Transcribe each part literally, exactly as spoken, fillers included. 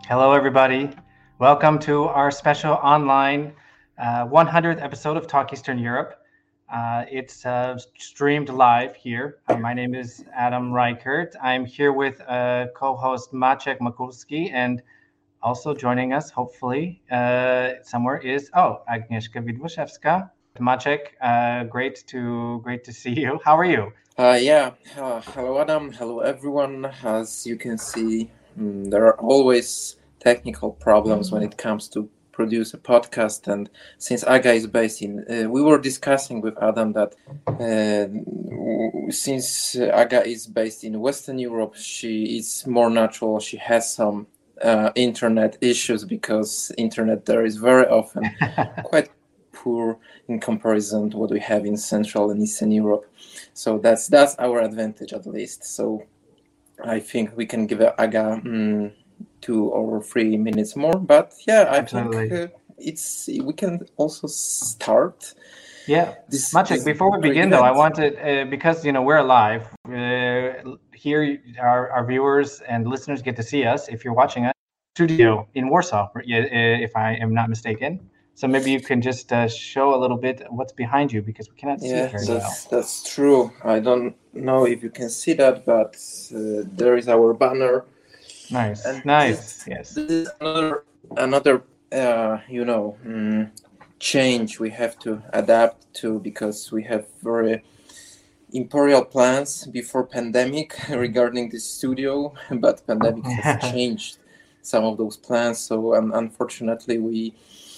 Hello, everybody. Welcome to our special online uh, one hundredth episode of Talk Eastern Europe. Uh, it's uh, streamed live here. Uh, my name is Adam Reichert. I'm here with uh, co-host Maciek Makulski, and also joining us, hopefully, uh, somewhere is, oh, Agnieszka Widłoszewska. Maciek, uh, great to great to see you. How are you? Uh, yeah, uh, hello Adam, hello everyone. As you can see, um, there are always technical problems when it comes to produce a podcast. And since Aga is based in, uh, we were discussing with Adam that uh, since Aga is based in Western Europe, she is more natural. She has some uh, internet issues because internet there is very often quite poor in comparison to what we have in Central and Eastern Europe. So that's that's our advantage at least. So I think we can give Aga um, two or three minutes more. But yeah, I Absolutely. think uh, it's we can also start. Yeah, This, Maciek, this before we great begin, though, I event. wanted, uh, because, you know, we're live, uh, here our, our viewers and listeners get to see us, if you're watching us, studio in Warsaw, uh, if I am not mistaken. So maybe you can just uh, show a little bit what's behind you, because we cannot see Yeah, it very that's well. that's true. I don't know if you can see that, but uh, there is our banner. Nice, And nice, this, yes. this is another another uh, you know um, change we have to adapt to because we have very imperial plans before pandemic regarding this studio, but pandemic has changed some of those plans. So um, unfortunately, we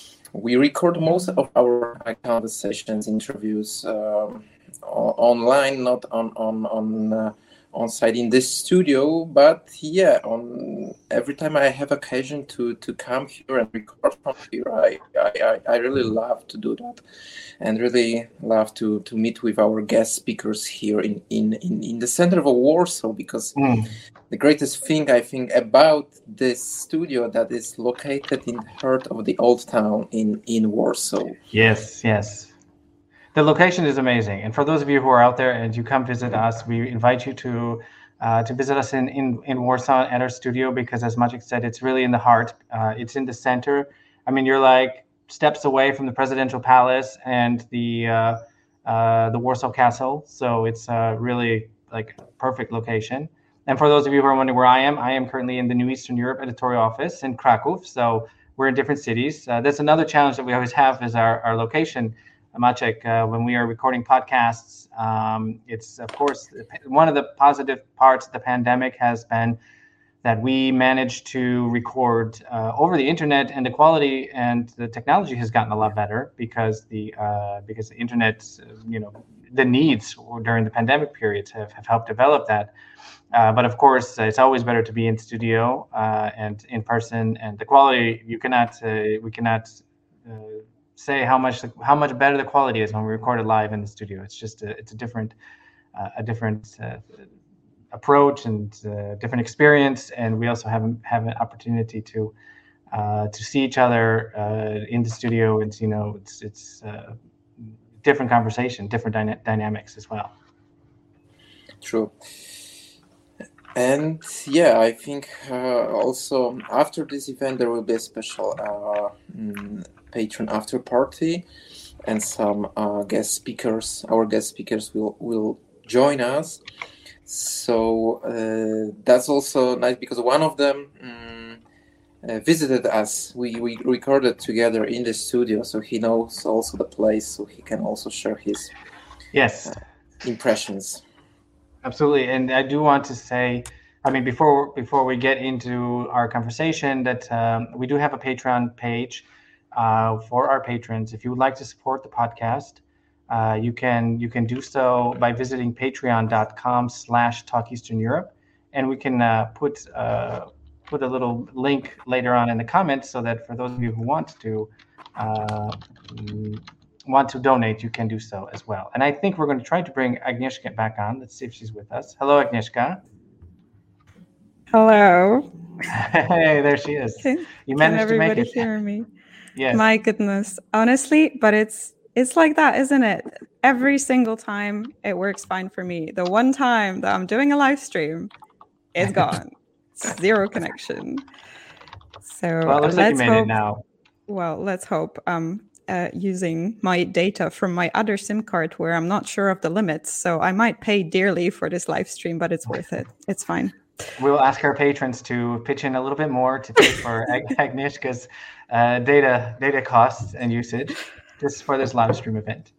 we record most of our conversations, interviews um, o- online, not on on on. Uh, on site in this studio, but yeah, on every time I have occasion to to come here and record from here, I I, I really love to do that, and really love to to meet with our guest speakers here in in in, in the center of Warsaw, because Mm. the greatest thing I think about this studio that is located in the heart of the old town in in Warsaw. Yes, yes. The location is amazing, and for those of you who are out there and you come visit us, we invite you to uh, to visit us in, in in Warsaw at our studio, because, as Maciek said, it's really in the heart. Uh, it's in the center. I mean, you're like steps away from the presidential palace and the uh, uh, the Warsaw Castle, so it's uh, really like a perfect location. And for those of you who are wondering where I am, I am currently in the New Eastern Europe editorial office in Kraków. So we're in different cities. Uh, that's another challenge that we always have, is our, our location. Maciek, uh, when we are recording podcasts, um, it's, of course, one of the positive parts of the pandemic has been that we managed to record uh, over the internet, and the quality and the technology has gotten a lot better because the uh, because the internet, you know, the needs during the pandemic periods have, have helped develop that. Uh, but of course, it's always better to be in studio uh, and in person, and the quality, you cannot uh, we cannot uh, say how much how much better the quality is when we record it live in the studio. It's just a, it's a different uh, a different uh, approach and uh, different experience, and we also have have an opportunity to uh, to see each other uh, in the studio. It's, you know, it's it's uh, different conversation, different dyna- dynamics as well. True. And yeah, I think uh, also after this event there will be a special uh, mm, patron after party, and some uh, guest speakers. Our guest speakers will will join us. So uh, that's also nice because one of them um, uh, visited us. We we recorded together in the studio, so he knows also the place, so he can also share his Yes. uh, impressions. Absolutely, and I do want to say, I mean, before before we get into our conversation, that um, we do have a Patreon page uh, for our patrons. If you would like to support the podcast, uh, you can you can do so by visiting patreon.com slash Talk Eastern Europe, and we can uh, put uh, put a little link later on in the comments, so that for those of you who want to uh, want to donate, you can do so as well. And I think we're going to try to bring Agnieszka back on. Let's see if she's with us. Hello, Agnieszka. Hello. Hey, there she is. Can, you can managed to make everybody it. hear me? Yes. My goodness. Honestly, but it's it's like that, isn't it? Every single time it works fine for me. The one time that I'm doing a live stream, it's gone. Zero connection. So well, it looks like you let's made hope. it now. Well, let's hope. Um, uh, using my data from my other SIM card, where I'm not sure of the limits, so I might pay dearly for this live stream, but it's worth it. It's fine. We'll ask our patrons to pitch in a little bit more to pay for Ag- Agnieszka's uh, data data costs and usage just for this live stream event.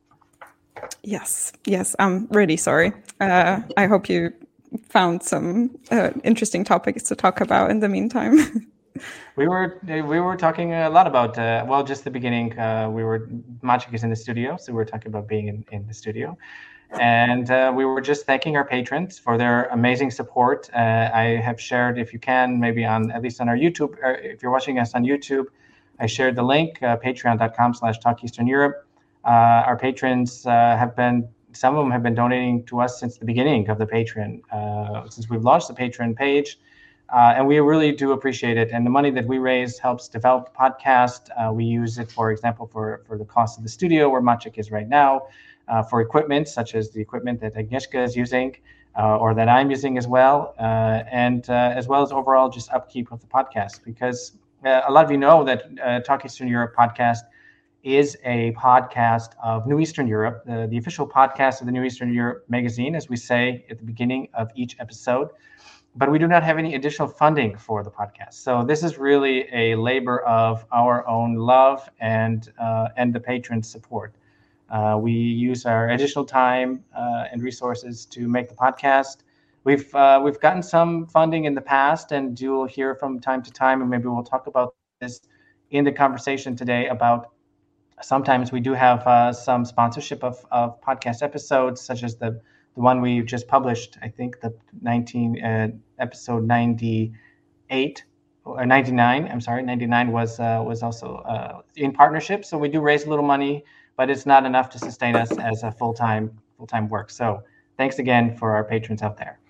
Yes, yes, I'm really sorry. Uh, I hope you found some uh, interesting topics to talk about in the meantime. We were we were talking a lot about uh, well, just the beginning. Uh, we were Maciek is in the studio, so we were talking about being in, in the studio, and uh, we were just thanking our patrons for their amazing support. Uh, I have shared, if you can, maybe on at least on our YouTube, or if you're watching us on YouTube, I shared the link, uh, patreon dot com slash talk eastern europe. Uh, our patrons uh, have been, some of them have been donating to us since the beginning of the Patreon, uh, since we've launched the Patreon page. Uh, and we really do appreciate it. And the money that we raise helps develop the podcast. Uh, we use it, for example, for, for the cost of the studio where Maciek is right now, uh, for equipment, such as the equipment that Agnieszka is using, uh, or that I'm using as well, uh, and uh, as well as overall just upkeep of the podcast. Because uh, a lot of you know that uh, Talk Eastern Europe podcast is a podcast of New Eastern Europe, uh, the official podcast of the New Eastern Europe magazine, as we say at the beginning of each episode. But we do not have any additional funding for the podcast. So this is really a labor of our own love and uh, and the patron support. Uh, we use our additional time uh, and resources to make the podcast. We've uh, we've gotten some funding in the past, and you'll hear from time to time, and maybe we'll talk about this in the conversation today about sometimes we do have uh, some sponsorship of, of podcast episodes, such as the The one we just published, I think the nineteen uh, episode ninety-eight or ninety-nine. I'm sorry, ninety-nine was uh, was also uh, in partnership. So we do raise a little money, but it's not enough to sustain us as a full time full time work. So thanks again for our patrons out there.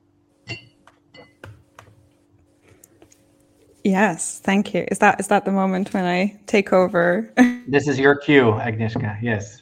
Yes, thank you. Is that is that the moment when I take over? This is your cue, Agnieszka. Yes.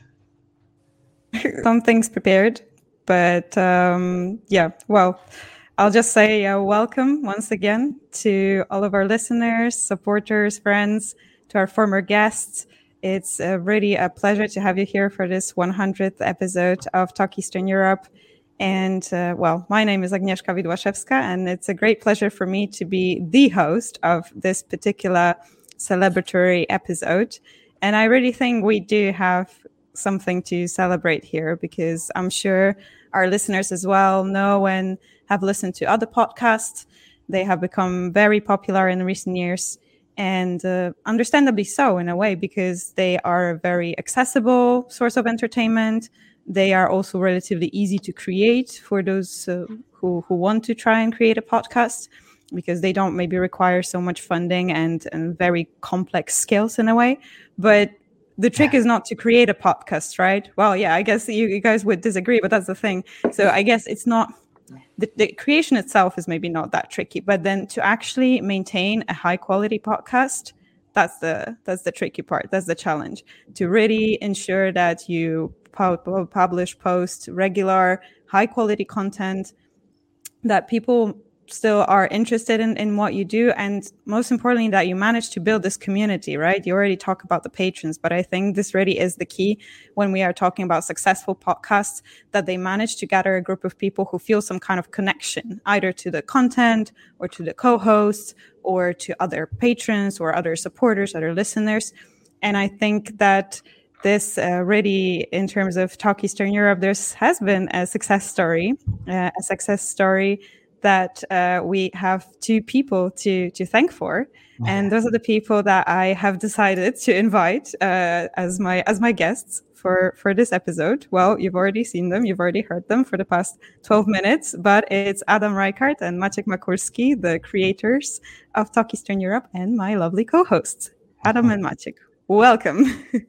Some things prepared. But um, yeah, well, I'll just say uh, welcome once again to all of our listeners, supporters, friends, to our former guests. It's uh, really a pleasure to have you here for this one hundredth episode of Talk Eastern Europe. And uh, well, my name is Agnieszka Widłaszewska, and it's a great pleasure for me to be the host of this particular celebratory episode. And I really think we do have something to celebrate here, because I'm sure our listeners as well know and have listened to other podcasts. They have become very popular in recent years, and uh, understandably so in a way, because they are a very accessible source of entertainment. They are also relatively easy to create for those uh, who, who want to try and create a podcast, because they don't maybe require so much funding and, and very complex skills in a way. But the trick is not to create a podcast, right? Well, yeah, I guess you, you guys would disagree, but that's the thing. So I guess it's not, the, the creation itself is maybe not that tricky, but then to actually maintain a high quality podcast, that's the that's the tricky part. That's the challenge. To really ensure that you pu- publish, post regular, high quality content, that people still are interested in, in what you do, and most importantly, that you manage to build this community, right? You already talk about the patrons, but I think this really is the key when we are talking about successful podcasts, that they manage to gather a group of people who feel some kind of connection, either to the content or to the co-hosts or to other patrons or other supporters, other listeners. And I think that this uh, really, in terms of Talk Eastern Europe, there has been a success story, uh, a success story that uh, we have two people to to thank for, and those are the people that I have decided to invite uh, as my as my guests for for this episode. Well, you've already seen them, you've already heard them for the past twelve minutes, but it's Adam Reichardt and Maciek Makurski, the creators of Talk Eastern Europe, and my lovely co-hosts, Adam and Maciek. Welcome.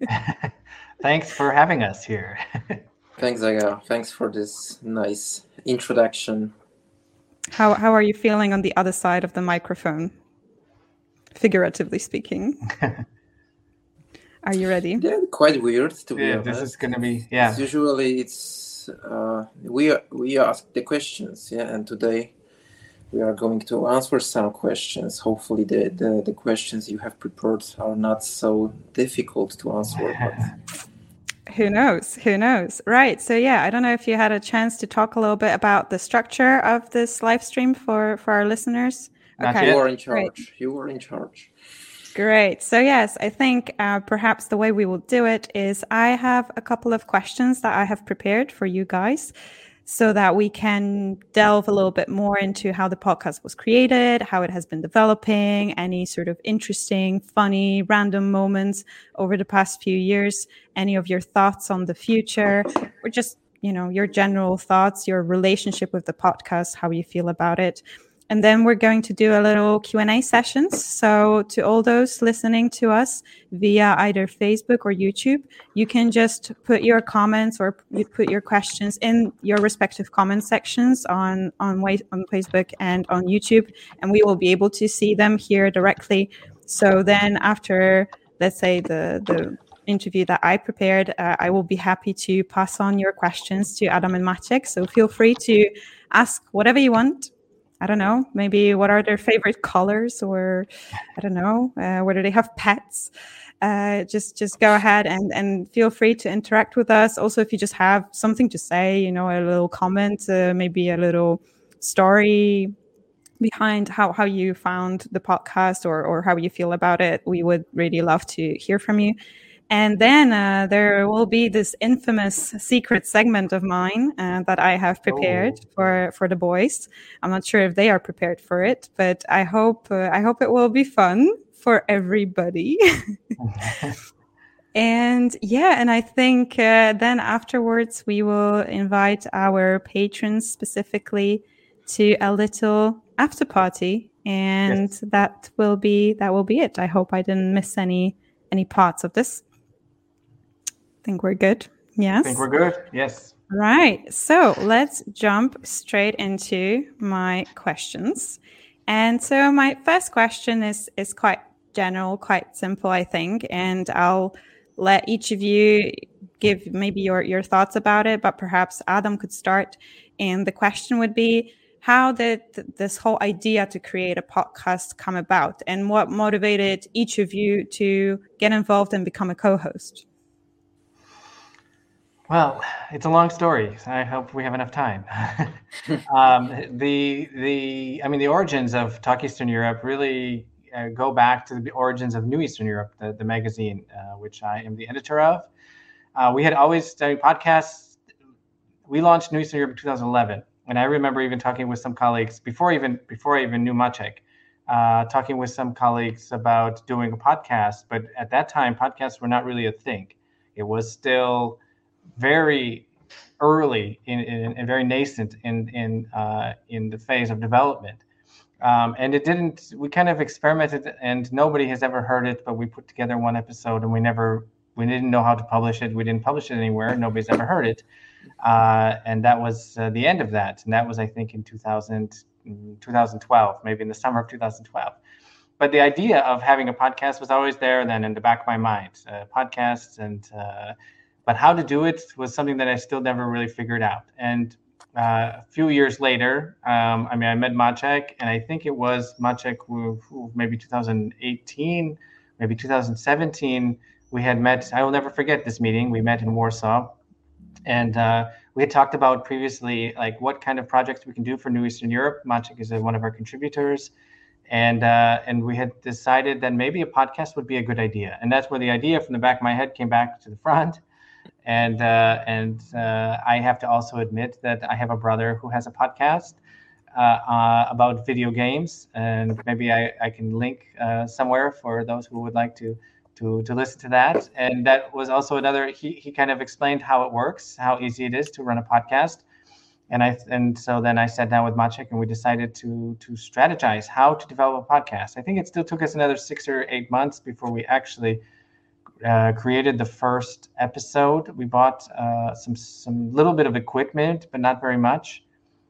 Thanks for having us here. Thanks, Aga. Thanks for this nice introduction. How how are you feeling on the other side of the microphone, figuratively speaking? Are you ready? Yeah, quite weird to be yeah, honest. This is gonna be yeah. It's usually it's uh, we we ask the questions, yeah, and today we are going to answer some questions. Hopefully the, the, the questions you have prepared are not so difficult to answer. But who knows? Who knows? Right. So yeah, I don't know if you had a chance to talk a little bit about the structure of this live stream for, for our listeners. Not Okay. yet. you are in charge. Great. You are in charge. Great. So yes, I think uh, perhaps the way we will do it is I have a couple of questions that I have prepared for you guys so that we can delve a little bit more into how the podcast was created, how it has been developing, any sort of interesting, funny, random moments over the past few years, any of your thoughts on the future, or just, you know, your general thoughts, your relationship with the podcast, how you feel about it. And then we're going to do a little Q and A sessions. So to all those listening to us via either Facebook or YouTube, you can just put your comments or you put your questions in your respective comment sections on, on, on Facebook and on YouTube, and we will be able to see them here directly. So then after, let's say, the, the interview that I prepared, uh, I will be happy to pass on your questions to Adam and Maciek. So feel free to ask whatever you want. I don't know, maybe what are their favorite colors, or I don't know, uh, whether they have pets. Uh, just just go ahead and, and feel free to interact with us. Also, if you just have something to say, you know, a little comment, uh, maybe a little story behind how, how you found the podcast or, or how you feel about it, we would really love to hear from you. And then uh, there will be this infamous secret segment of mine uh, that I have prepared oh. for, for the boys. I'm not sure if they are prepared for it, but I hope uh, I hope it will be fun for everybody. And yeah, and I think uh, then afterwards we will invite our patrons specifically to a little after party, and yes. that will be that will be it. I hope I didn't miss any any parts of this. Think we're good. Yes. I think we're good. Yes. Right. So let's jump straight into my questions. And so my first question is is quite general, quite simple, I think. And I'll let each of you give maybe your, your thoughts about it, but perhaps Adam could start. And the question would be, how did th- this whole idea to create a podcast come about? And what motivated each of you to get involved and become a co-host? Well, it's a long story. I hope we have enough time. um, the the I mean, the origins of Talk Eastern Europe really uh, go back to the origins of New Eastern Europe, the, the magazine, uh, which I am the editor of. Uh, we had always done podcasts. We launched New Eastern Europe in two thousand eleven, and I remember even talking with some colleagues before even before I even knew Maciek, uh, talking with some colleagues about doing a podcast. But at that time, podcasts were not really a thing. It was still very early in, in, and very nascent in in uh, in the phase of development, um, and it didn't. We kind of experimented, and nobody has ever heard it. But we put together one episode, and we never, we didn't know how to publish it. We didn't publish it anywhere. Nobody's ever heard it, uh, and that was uh, the end of that. And that was, I think, in two thousand, two thousand twelve, maybe in the summer of two thousand twelve. But the idea of having a podcast was always there, then in the back of my mind. Uh, podcasts and uh, But how to do it was something that I still never really figured out. And uh, a few years later, um, I mean, I met Maciek, and I think it was Maciek who, who maybe two thousand eighteen, maybe two thousand seventeen, we had met. I will never forget this meeting. We met in Warsaw, and uh, we had talked about previously, like what kind of projects we can do for New Eastern Europe. Maciek is a, one of our contributors. And uh, and we had decided that maybe a podcast would be a good idea. And that's where the idea from the back of my head came back to the front. And uh, and uh, I have to also admit that I have a brother who has a podcast uh, uh, about video games, and maybe I, I can link uh, somewhere for those who would like to to to listen to that. And that was also another. He he kind of explained how it works, how easy it is to run a podcast. And I and so then I sat down with Maciek, and we decided to to strategize how to develop a podcast. I think it still took us another six or eight months before we actually Uh, created the first episode. We bought uh, some some little bit of equipment, but not very much.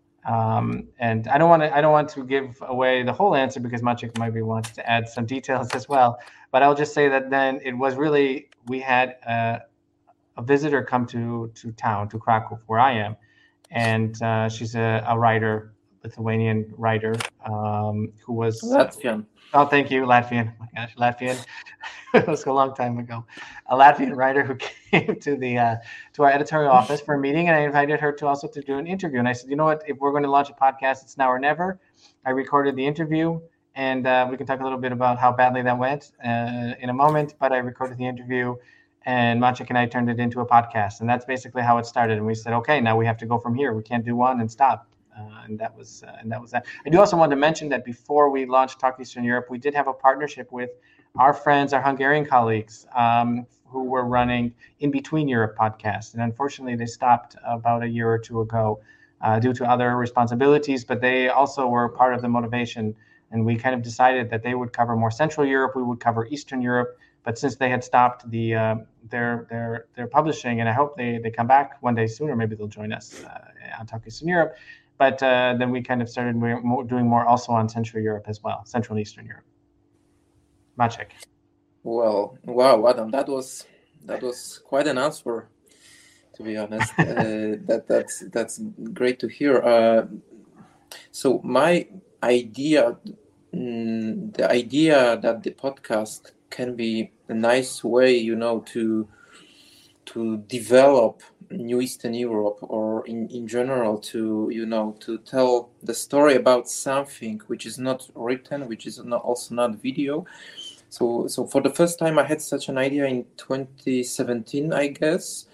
Um, and I don't want to I don't want to give away the whole answer because Maciek maybe wants to add some details as well. But I'll just say that then it was really we had a, a visitor come to to town to Kraków, where I am, and uh, she's a, a writer Lithuanian writer um, who was Latvian. Oh, thank you, Latvian. Oh my gosh, Latvian. It was a long time ago. A Latvian writer who came to the uh, to our editorial office for a meeting, and I invited her to also to do an interview. And I said, you know what? If we're going to launch a podcast, it's now or never. I recorded the interview, and uh, we can talk a little bit about how badly that went uh, in a moment. But I recorded the interview, and Maciek and I turned it into a podcast, and that's basically how it started. And we said, okay, now we have to go from here. We can't do one and stop. Uh, and that was uh, and that was that. I do also want to mention that before we launched Talk Eastern Europe, we did have a partnership with our friends, our Hungarian colleagues, um, who were running In Between Europe podcast. And unfortunately, they stopped about a year or two ago uh, due to other responsibilities. But they also were part of the motivation. And we kind of decided that they would cover more Central Europe, we would cover Eastern Europe. But since they had stopped the uh, their their their publishing, and I hope they they come back one day soon, or maybe they'll join us uh, on Talk Eastern Europe. But uh, then we kind of started more, doing more also on Central Europe as well, Central and Eastern Europe. Maciek. Well, wow, Adam, that was that was quite an answer, to be honest. uh, that that's that's great to hear. Uh, so my idea, mm, the idea that the podcast can be a nice way, you know, to to develop New Eastern Europe, or in, in general to, you know, to tell the story about something which is not written, which is not, also not video. So so for the first time I had such an idea in twenty seventeen, I guess.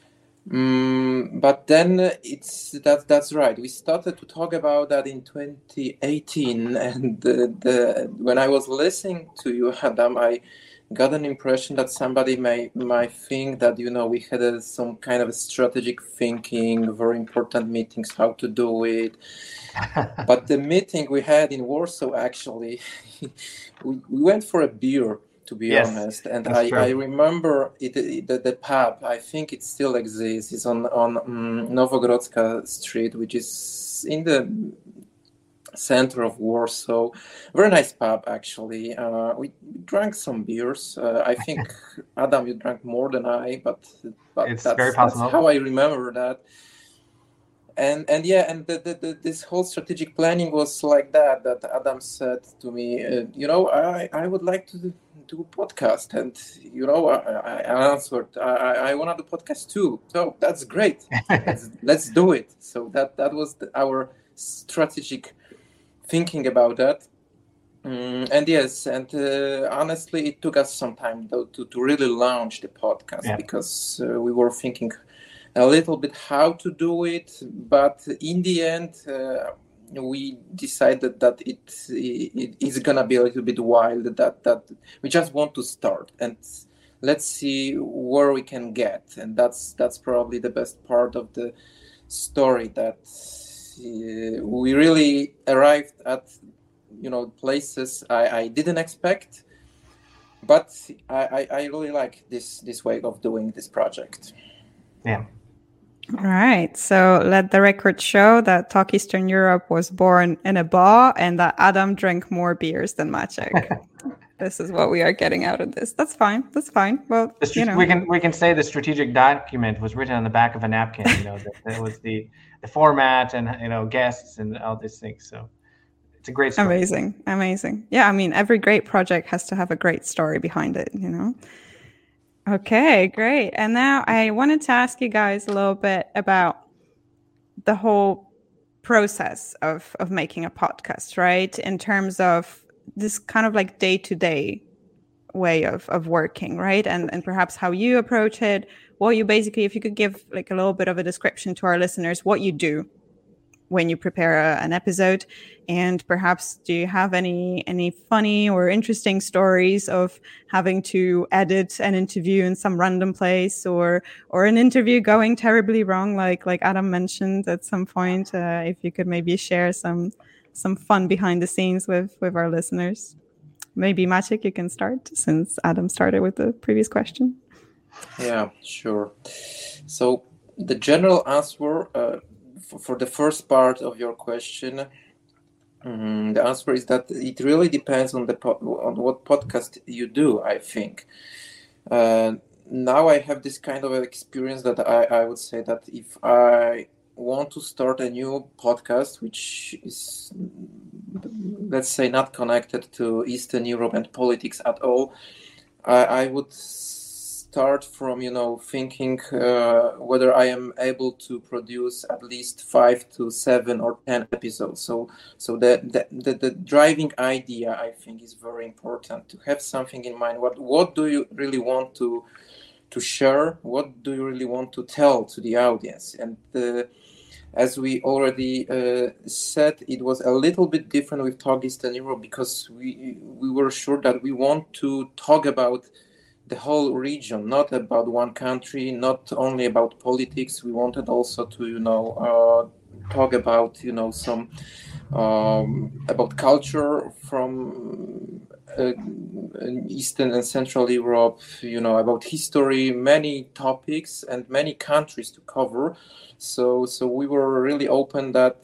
Um, but then it's that that's right. We started to talk about that in twenty eighteen, and the, the when I was listening to you, Adam, I got an impression that somebody may might think that, you know, we had a, some kind of a strategic thinking, very important meetings, how to do it. But the meeting we had in Warsaw, actually, we, we went for a beer, to be yes, honest. And I, I remember it, it, the, the pub, I think it still exists. It's on, on um, Nowogrodzka Street, which is in the center of Warsaw. Very nice pub, actually. Uh, we drank some beers. Uh, I think, Adam, you drank more than I, but, but it's that's, very possible. That's how I remember that. And and yeah, and the, the, the, this whole strategic planning was like that, that Adam said to me, uh, you know, I, I would like to do a podcast. And, you know, I, I answered, I, I want to do podcast too. So that's great. let's, let's do it. So that, that was the, our strategic thinking about that. Um, and yes, and uh, honestly, it took us some time though to, to really launch the podcast, yeah. because uh, we were thinking a little bit how to do it, but in the end, uh, we decided that it, it is gonna be a little bit wild. That that we just want to start and let's see where we can get, and that's that's probably the best part of the story. That uh, we really arrived at, you know, places I, I didn't expect, but I, I really like this this way of doing this project. Yeah. All right. So let the record show that Talk Eastern Europe was born in a bar and that Adam drank more beers than Maciek. This is what we are getting out of this. That's fine. That's fine. Well, strate- you know. we can we can say the strategic document was written on the back of a napkin. You know, that, that was the the format and, you know, guests and all these things. So it's a great story. Amazing, amazing. Yeah, I mean, every great project has to have a great story behind it. You know. Okay, great. And now I wanted to ask you guys a little bit about the whole process of, of making a podcast, right? In terms of this kind of like day-to-day way of, of working, right? And and perhaps how you approach it, what you basically, if you could give like a little bit of a description to our listeners, what you do when you prepare a, an episode, and perhaps do you have any any funny or interesting stories of having to edit an interview in some random place, or or an interview going terribly wrong, like like Adam mentioned at some point? Uh, if you could maybe share some some fun behind the scenes with with our listeners. Maybe Maciek, you can start, since Adam started with the previous question. Yeah, sure. So the general answer. Uh, For the first part of your question, um, the answer is that it really depends on the po- on what podcast you do, I think. Uh, now I have this kind of experience that I, I would say that if I want to start a new podcast, which is, let's say, not connected to Eastern Europe and politics at all, I, I would start from, you know, thinking uh, whether I am able to produce at least five to seven or ten episodes. So, so the the, the, the driving idea, I think, is very important, to have something in mind. What what do you really want to to share? What do you really want to tell to the audience? And uh, as we already uh, said, it was a little bit different with Talk Eastern Europe, because we we were sure that we want to talk about the whole region, not about one country, not only about politics. We wanted also to, you know, uh, talk about, you know, some um, about culture from uh, Eastern and Central Europe, you know, about history, many topics and many countries to cover. So, so we were really open that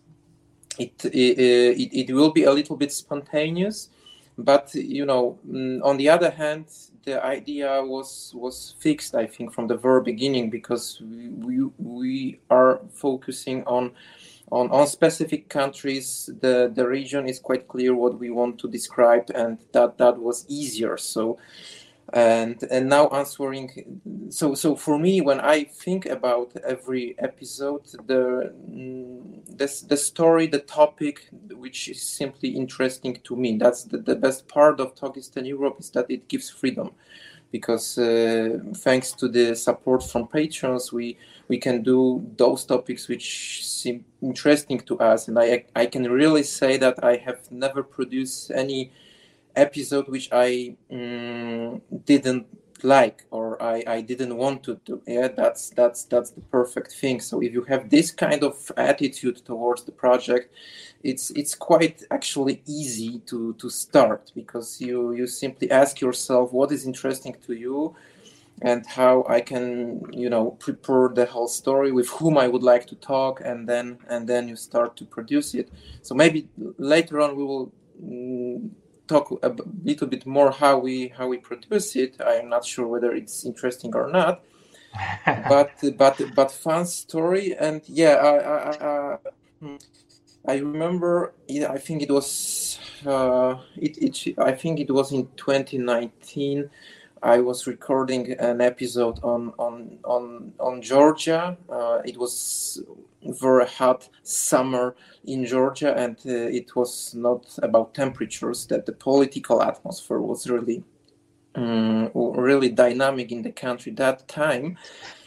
it it, it, it will be a little bit spontaneous, but, you know, on the other hand, the idea was was fixed, I think, from the very beginning, because we we, we are focusing on, on on specific countries. The the region is quite clear what we want to describe, and that that was easier. So and and now answering, so so for me, when I think about every episode, the the, the story, the topic, which is simply interesting to me, that's the, the best part of Talk Eastern Europe, is that it gives freedom, because uh, thanks to the support from patrons, we we can do those topics which seem interesting to us. And I I can really say that I have never produced any episode which I um, didn't like, or I, I didn't want to do. Yeah, that's that's that's the perfect thing. So if you have this kind of attitude towards the project, it's it's quite actually easy to to start, because you you simply ask yourself what is interesting to you, and how I can, you know, prepare the whole story, with whom I would like to talk, and then and then you start to produce it. So maybe later on we will um, talk a little bit more how we how we produce it. I'm not sure whether it's interesting or not, but but but fun story. And yeah, I I, I, I remember. I think it was uh, it, it I think it was in twenty nineteen. I was recording an episode on on on on Georgia. Uh, it was very hot summer in Georgia, and uh, it was not about temperatures. That the political atmosphere was really um, really dynamic in the country that time.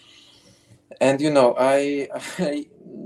And you know, I I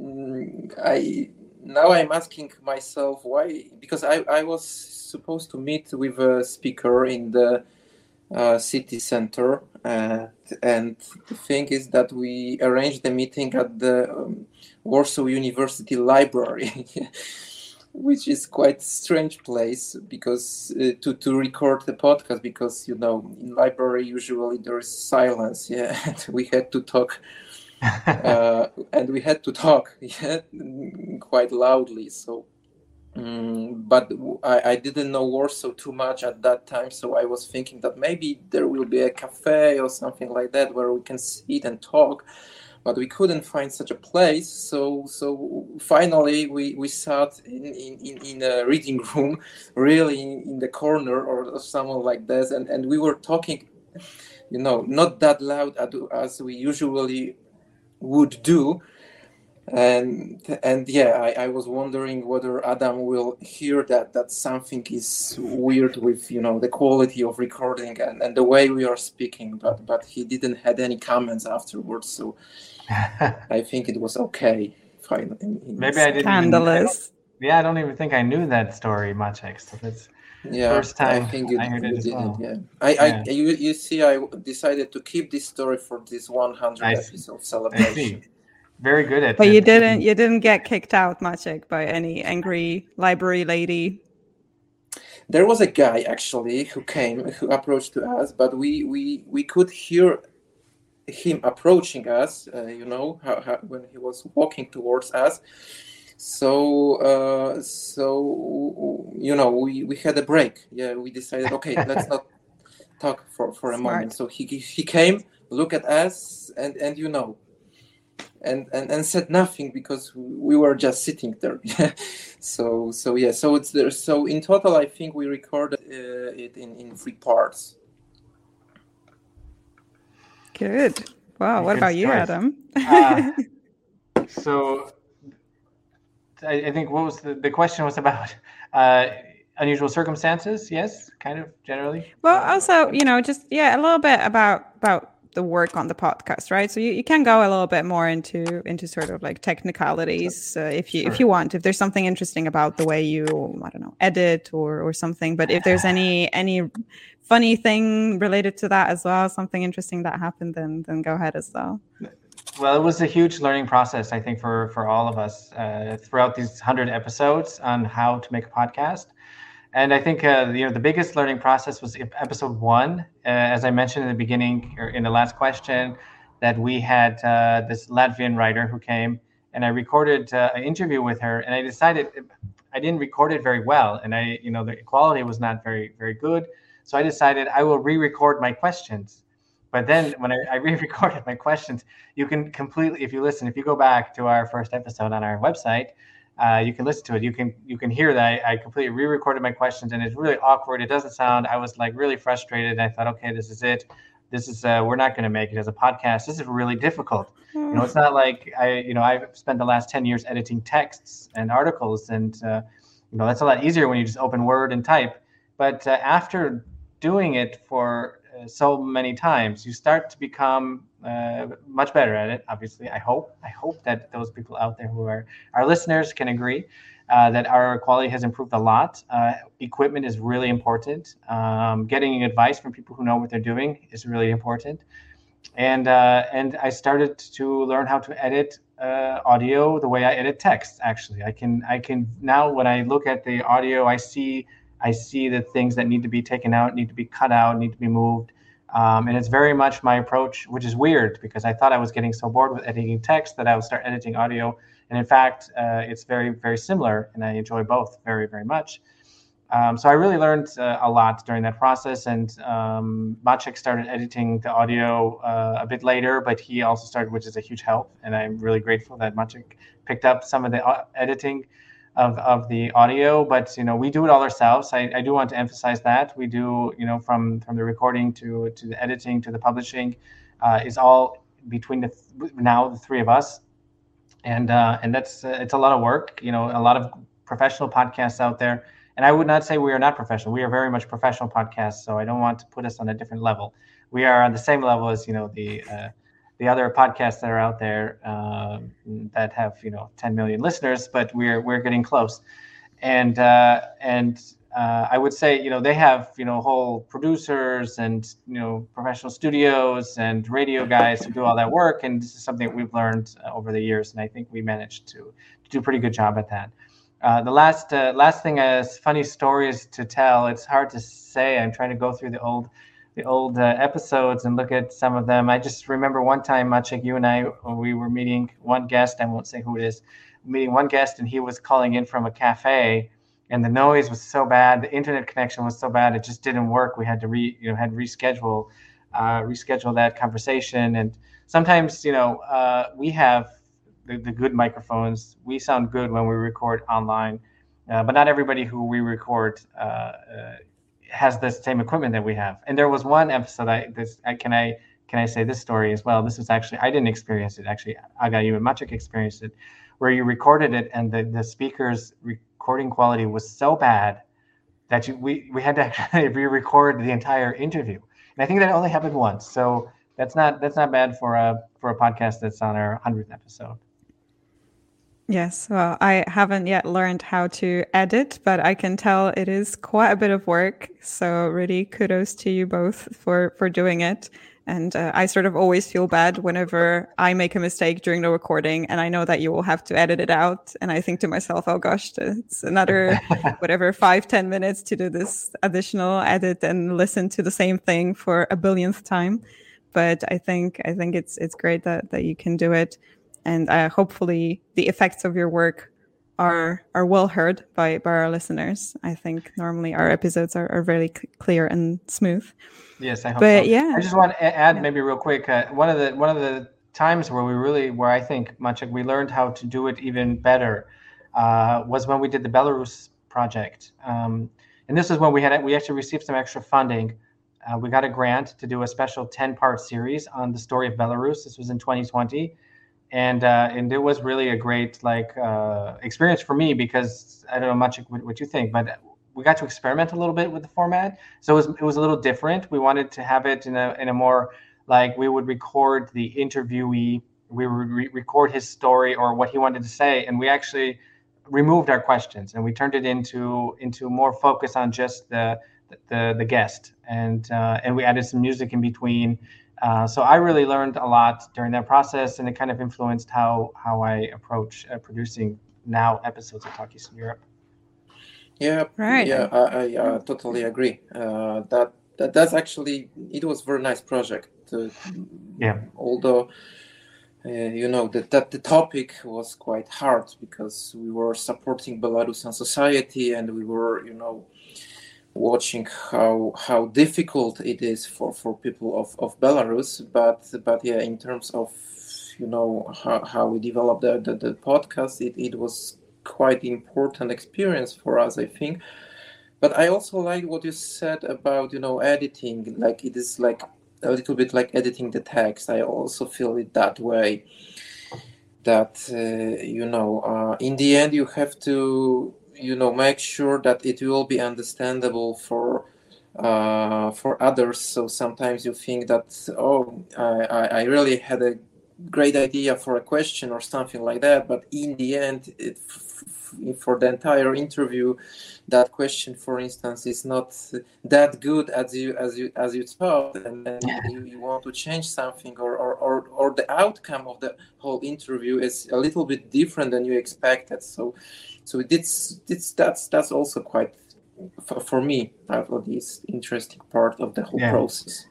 I now I'm asking myself why, because I I was supposed to meet with a speaker in the Uh, city center, uh, and the thing is that we arranged the meeting at the um, Warsaw University Library, which is quite a strange place, because uh, to to record the podcast, because, you know, in library usually there is silence, yeah, and we had to talk, uh, and we had to talk, yeah, quite loudly. So. Um, but I, I didn't know Warsaw too much at that time, so I was thinking that maybe there will be a cafe or something like that where we can sit and talk, but we couldn't find such a place. So so finally we, we sat in, in, in a reading room, really in, in the corner or somewhere like this, and, and we were talking, you know, not that loud as we usually would do. And and yeah, I, I was wondering whether Adam will hear that that something is weird with, you know, the quality of recording and, and the way we are speaking, but but he didn't had any comments afterwards, so I think it was okay. Fine. Maybe I didn't. Scandalous. Even, I yeah, I don't even think I knew that story, Maciek. So that's yeah, first time I think it, I heard it as well. Yeah, I, yeah. I you you see, I decided to keep this story for this one hundred episode celebration. Very good at but it. you didn't you didn't get kicked out, Maciek, by any angry library lady. There was a guy actually who came, who approached to us, but we we we could hear him approaching us, uh, you know, how, how, when he was walking towards us. So uh, so you know, we we had a break. Yeah, we decided, okay, let's not talk for for a Smart. moment. So he he came, look at us, and and you know. and, and, and said nothing because we were just sitting there. so so yeah, so it's there. So in total, I think we recorded uh, it in, in three parts. Good. Wow. What Good about you, choice. Adam? uh, so I, I think what was the, the question was about uh, unusual circumstances. Yes, kind of generally. Well, also, you know, just yeah, a little bit about about the work on the podcast, right? So you, you can go a little bit more into into sort of like technicalities uh, if you sure. if you want. If there's something interesting about the way you, I don't know, edit or or something. But if there's any any funny thing related to that as well, something interesting that happened, then then go ahead as well. Well, it was a huge learning process, I think, for for all of us uh, throughout these hundred episodes on how to make a podcast. And I think uh, you know the biggest learning process was episode one, uh, as I mentioned in the beginning or in the last question, that we had uh, this Latvian writer who came, and I recorded uh, an interview with her, and I decided I didn't record it very well, and I you know the quality was not very very good, so I decided I will re-record my questions. But then when I, I re-recorded my questions, you can completely, if you listen, if you go back to our first episode on our website. Uh, you can listen to it. You can you can hear that I, I completely re-recorded my questions, and it's really awkward. It doesn't sound. I was like really frustrated. I thought, okay, this is it. This is uh, we're not going to make it as a podcast. This is really difficult. Mm. You know, it's not like I you know I've spent the last ten years editing texts and articles, and uh, you know that's a lot easier when you just open Word and type. But uh, after doing it for uh, so many times, you start to become Uh, much better at it. Obviously, I hope. I hope that those people out there who are our listeners can agree uh, that our quality has improved a lot. Uh, equipment is really important. Um, getting advice from people who know what they're doing is really important. And uh, and I started to learn how to edit uh, audio the way I edit text. Actually, I can I can now when I look at the audio, I see I see the things that need to be taken out, need to be cut out, need to be moved. Um, and it's very much my approach, which is weird because I thought I was getting so bored with editing text that I would start editing audio. And in fact, uh, it's very, very similar, and I enjoy both very, very much. Um, so I really learned uh, a lot during that process. And um, Maciek started editing the audio uh, a bit later, but he also started, which is a huge help. And I'm really grateful that Maciek picked up some of the uh, editing of, of the audio, but, you know, we do it all ourselves. I, I do want to emphasize that we do, you know, from, from the recording to, to the editing, to the publishing uh, is all between the, th- now the three of us. And, uh, and that's, uh, it's a lot of work, you know, a lot of professional podcasts out there. And I would not say we are not professional. We are very much professional podcasts. So I don't want to put us on a different level. We are on the same level as, you know, the, uh, the other podcasts that are out there uh, that have, you know, ten million listeners, but we're we're getting close. And uh, and uh, I would say, you know, they have, you know, whole producers and, you know, professional studios and radio guys who do all that work. And this is something that we've learned uh, over the years. And I think we managed to, to do a pretty good job at that. Uh, the last uh, last thing is funny stories to tell. It's hard to say. I'm trying to go through the old the old uh, episodes and look at some of them. I just remember one time, Maciek, you and I, we were meeting one guest, I won't say who it is, meeting one guest, and he was calling in from a cafe, and the noise was so bad, the internet connection was so bad, it just didn't work. We had to re, you know, had to reschedule, uh, reschedule that conversation. And sometimes, you know, uh, we have the, the good microphones. We sound good when we record online, uh, but not everybody who we record uh, uh, has the same equipment that we have. And there was one episode, I this I can I can I say this story as well. This was actually, I didn't experience it. Actually, Aga, you and Maciek experienced it, where you recorded it and the, the speaker's recording quality was so bad that you, we, we had to actually re-record the entire interview. And I think that only happened once. So that's not that's not bad for a for a podcast that's on our hundredth episode. Yes, well, I haven't yet learned how to edit, but I can tell it is quite a bit of work. So really kudos to you both for, for doing it. And uh, I sort of always feel bad whenever I make a mistake during the recording and I know that you will have to edit it out. And I think to myself, oh gosh, it's another whatever, five, ten minutes to do this additional edit and listen to the same thing for a billionth time. But I think I think it's it's great that, that you can do it. And uh, hopefully the effects of your work are are well heard by, by our listeners. I think normally our episodes are, are very c- clear and smooth. Yes, I hope but, so. Yeah, I just want to add yeah. maybe real quick. Uh, one of the one of the times where we really, where I think Maciek, we learned how to do it even better, uh, was when we did the Belarus project. Um, and this is when we had, we actually received some extra funding. Uh, we got a grant to do a special ten part series on the story of Belarus. This was in twenty twenty. And uh, and it was really a great like uh, experience for me, because I don't know much what, what you think, but we got to experiment a little bit with the format. So it was it was a little different. We wanted to have it in a in a more like, we would record the interviewee, we would re- record his story or what he wanted to say, and we actually removed our questions and we turned it into into more focus on just the the the guest, and uh, and we added some music in between. Uh, so I really learned a lot during that process, and it kind of influenced how how I approach uh, producing now episodes of Talk Eastern Europe. Yeah, Right. Yeah, I, I uh, totally agree. Uh, that, that that's actually, it was a very nice project. Uh, yeah. Although uh, you know that that the topic was quite hard, because we were supporting Belarusian society, and we were, you know, watching how how difficult it is for, for people of, of Belarus, but but yeah, in terms of, you know, how, how we developed the, the, the podcast, it, it was quite important experience for us, I think. But I also like what you said about, you know, editing, like it is like a little bit like editing the text. I also feel it that way, that uh, you know, uh, in the end you have to, you know, make sure that it will be understandable for uh, for others. So sometimes you think that, oh, I, I really had a great idea for a question or something like that, but in the end, it, f- for the entire interview, that question, for instance, is not that good as you as you as you thought, and then you, you want to change something, or, or or or the outcome of the whole interview is a little bit different than you expected. So, so it's it's that's that's also quite, for, for me, I thought, this interesting part of the whole Yeah. process.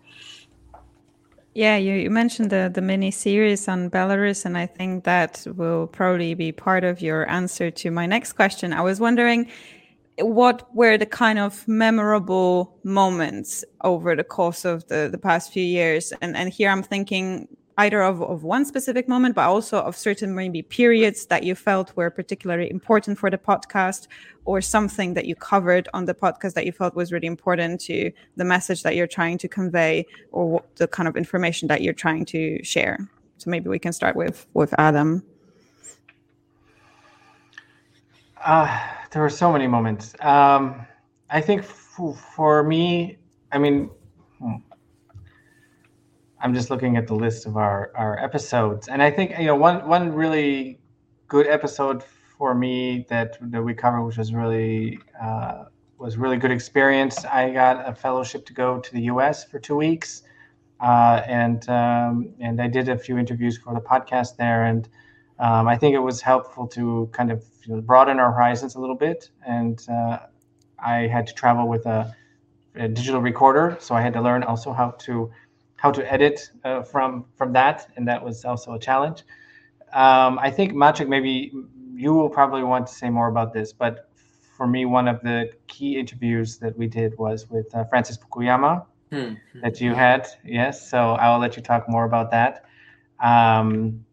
Yeah, you, you mentioned the, the mini series on Belarus, and I think that will probably be part of your answer to my next question. I was wondering, what were the kind of memorable moments over the course of the, the past few years? And and here I'm thinking either of, of one specific moment, but also of certain maybe periods that you felt were particularly important for the podcast, or something that you covered on the podcast that you felt was really important to the message that you're trying to convey, or what, the kind of information that you're trying to share. So maybe we can start with, with Adam. Uh, there were so many moments. Um, I think f- for me, I mean, I'm just looking at the list of our, our episodes, and I think, you know, one one really good episode for me that that we covered, which was really uh, was really good experience. I got a fellowship to go to the U S for two weeks, uh, and um, and I did a few interviews for the podcast there, and um, I think it was helpful to kind of, you know, broaden our horizons a little bit. And uh, I had to travel with a, a digital recorder, so I had to learn also how to how to edit uh, from from that, and that was also a challenge. Um, I think, Maciek, maybe you will probably want to say more about this, but for me, one of the key interviews that we did was with uh, Francis Fukuyama, Hmm. that you had. Yes, so I will let you talk more about that. Um,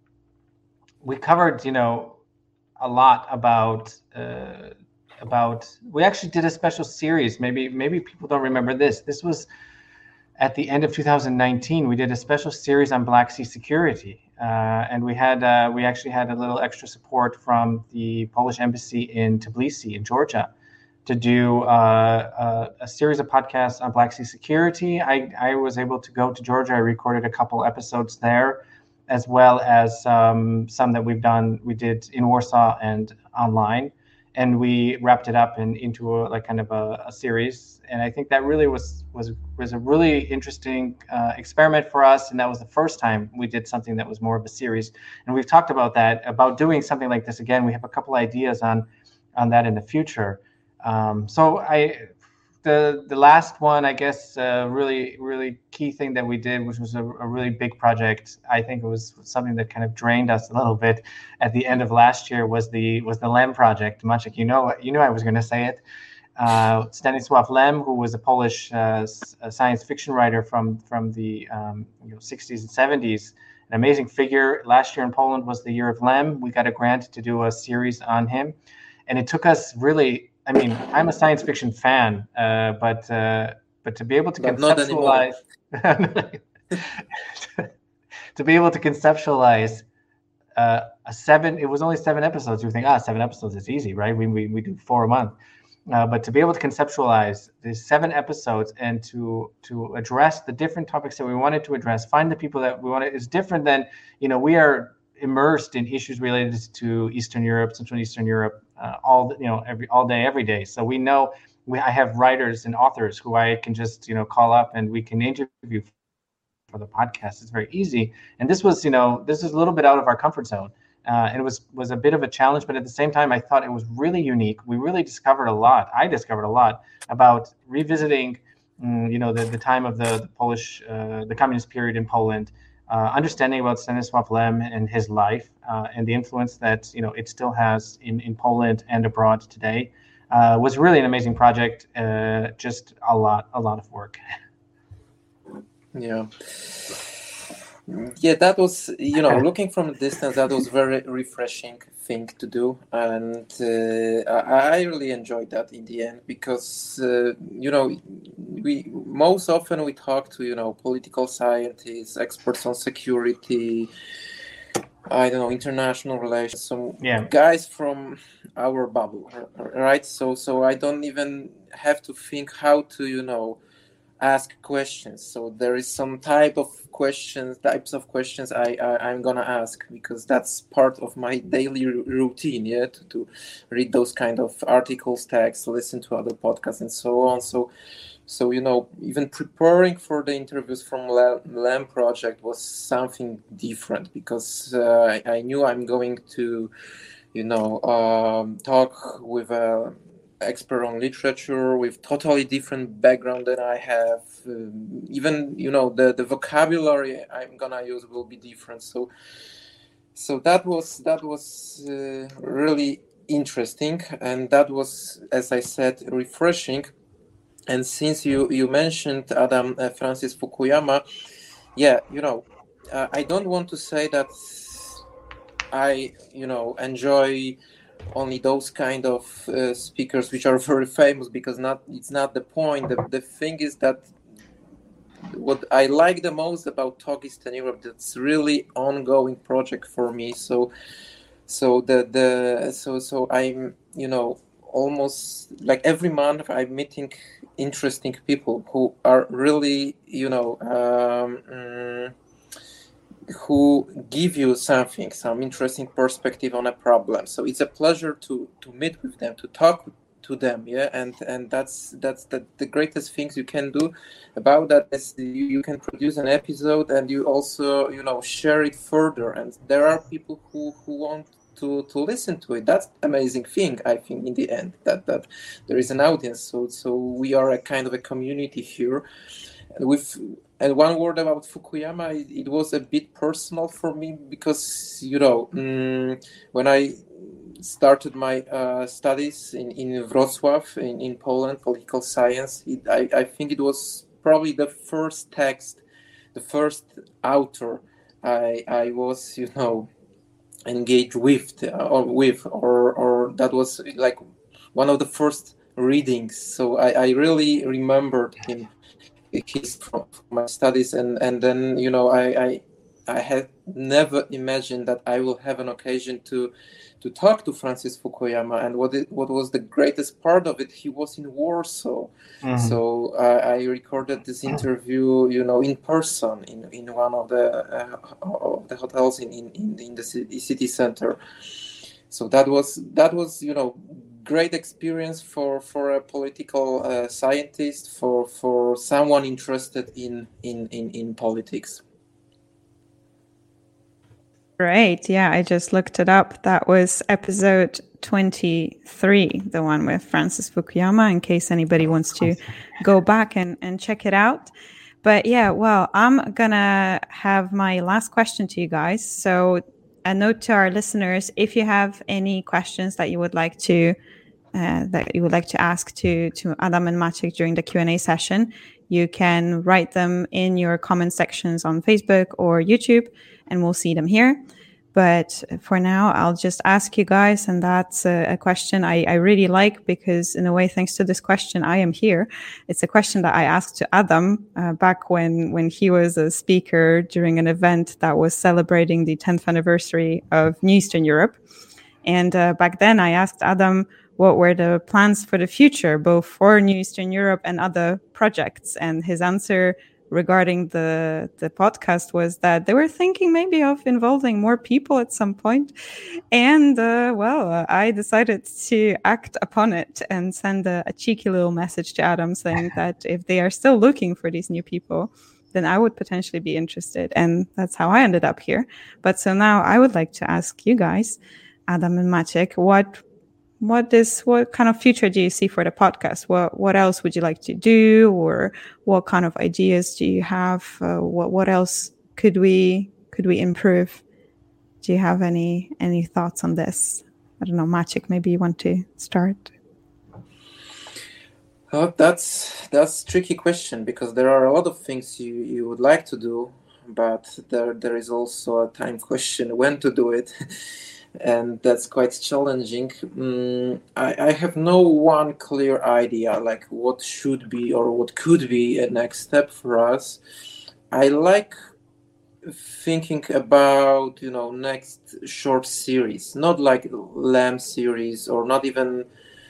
we covered, you know, a lot about uh, about. We actually did a special series. Maybe maybe people don't remember this. This was at the end of two thousand nineteen. We did a special series on Black Sea security, uh, and we had uh, we actually had a little extra support from the Polish embassy in Tbilisi in Georgia to do uh, a, a series of podcasts on Black Sea security. I, I was able to go to Georgia. I recorded a couple episodes there, as well as um, some that we've done. We did in Warsaw and online, and we wrapped it up in, into a, like kind of a, a series. And I think that really was was was a really interesting uh, experiment for us. And that was the first time we did something that was more of a series. And we've talked about that, about doing something like this again. We have a couple ideas on on that in the future. Um, so I, the the last one, I guess, uh, really really key thing that we did, which was a, a really big project. I think it was something that kind of drained us a little bit at the end of last year. Was the was the Lem project. Maciek, you know you knew I was going to say it. Uh, Stanisław Lem, who was a Polish uh, science fiction writer from from the um, you know, sixties and seventies, an amazing figure. Last year in Poland was the year of Lem. We got a grant to do a series on him. And it took us really, I mean, I'm a science fiction fan, uh, but uh, but to be able to but conceptualize, to be able to conceptualize uh, a seven, it was only seven episodes. You think, ah, seven episodes is easy, right? We we, we do four a month. Uh, but to be able to conceptualize these seven episodes and to to address the different topics that we wanted to address, find the people that we wanted, is different than, you know, we are immersed in issues related to Eastern Europe, Central and Eastern Europe, uh, all you know, every all day, every day. So we know we I have writers and authors who I can just you know call up and we can interview for the podcast. It's very easy. And this was you know this is a little bit out of our comfort zone. Uh, and it was was a bit of a challenge, but at the same time, I thought it was really unique. We really discovered a lot. I discovered a lot about revisiting, um, you know, the, the time of the, the Polish, uh, the communist period in Poland, uh, understanding about Stanisław Lem and his life uh, and the influence that you know it still has in, in Poland and abroad today. Uh, was really an amazing project. Uh, just a lot, a lot of work. Yeah. Yeah, that was, you know, looking from a distance, that was very refreshing thing to do. And uh, I, I really enjoyed that in the end because, uh, you know, we most often we talk to, you know, political scientists, experts on security, I don't know, international relations, some yeah. guys from our bubble, right? So, so I don't even have to think how to, you know, ask questions. So there is some type of questions, types of questions I, I I'm gonna ask because that's part of my daily r- routine. Yeah, to, to read those kind of articles, texts, listen to other podcasts, and so on. So, so you know, even preparing for the interviews from Lem project was something different because uh, I, I knew I'm going to, you know, um, talk with a expert on literature with totally different background than I have. Um, even you know the, the vocabulary I'm gonna use will be different. So so that was that was uh, really interesting, and that was, as I said, refreshing. And since you you mentioned Adam uh, Francis Fukuyama, yeah, you know, uh, I don't want to say that I you know enjoy only those kind of uh, speakers which are very famous because not it's not the point. The, the thing is that what I like the most about Talk Eastern Europe, that's really ongoing project for me. So so the the so so I'm you know almost like every month I'm meeting interesting people who are really you know um, um, who give you something, some interesting perspective on a problem. So it's a pleasure to to meet with them, to talk to them, yeah. And and that's that's the, the greatest things you can do about that is you, you can produce an episode and you also you know share it further. And there are people who who want to to listen to it. That's amazing thing. I think in the end that that there is an audience. So so we are a kind of a community here. And with and one word about Fukuyama, it, it was a bit personal for me because you know um, when I started my uh, studies in in Wrocław in, in Poland, political science, it, I I think it was probably the first text, the first author I I was you know engaged with or with or or that was like one of the first readings. So I I really remembered him. His from my studies and and then you know I, I I had never imagined that I will have an occasion to to talk to Francis Fukuyama. And what it, what was the greatest part of it, he was in Warsaw. Mm-hmm. So uh, I recorded this interview you know in person in in one of the uh, of the hotels in in in the city center. So that was that was you know great experience for for a political uh, scientist, for for someone interested in in in, in politics. Great. Yeah, I just looked it up. That was episode twenty-three, the one with Francis Fukuyama, in case anybody wants to go back and, and check it out. But yeah, well, I'm gonna have my last question to you guys. So a note to our listeners, if you have any questions that you would like to Uh, that you would like to ask to to Adam and Maciek during the Q and A session, you can write them in your comment sections on Facebook or YouTube, and we'll see them here. But for now, I'll just ask you guys, and that's a, a question I, I really like, because in a way, thanks to this question, I am here. It's a question that I asked to Adam uh, back when, when he was a speaker during an event that was celebrating the tenth anniversary of New Eastern Europe. And uh, back then I asked Adam what were the plans for the future, both for New Eastern Europe and other projects. And his answer regarding the the podcast was that they were thinking maybe of involving more people at some point. And uh, well, uh, I decided to act upon it and send a, a cheeky little message to Adam saying that if they are still looking for these new people, then I would potentially be interested. And that's how I ended up here. But so now I would like to ask you guys, Adam and Maciek, what What is what kind of future do you see for the podcast? What what else would you like to do, or what kind of ideas do you have? Uh, what what else could we could we improve? Do you have any any thoughts on this? I don't know, Maciek, maybe you want to start. Oh, that's that's a tricky question, because there are a lot of things you, you would like to do, but there there is also a time question when to do it. And that's quite challenging. Mm, I, I have no one clear idea like what should be or what could be a next step for us. I like thinking about, you know, next short series, not like LAM series, or not even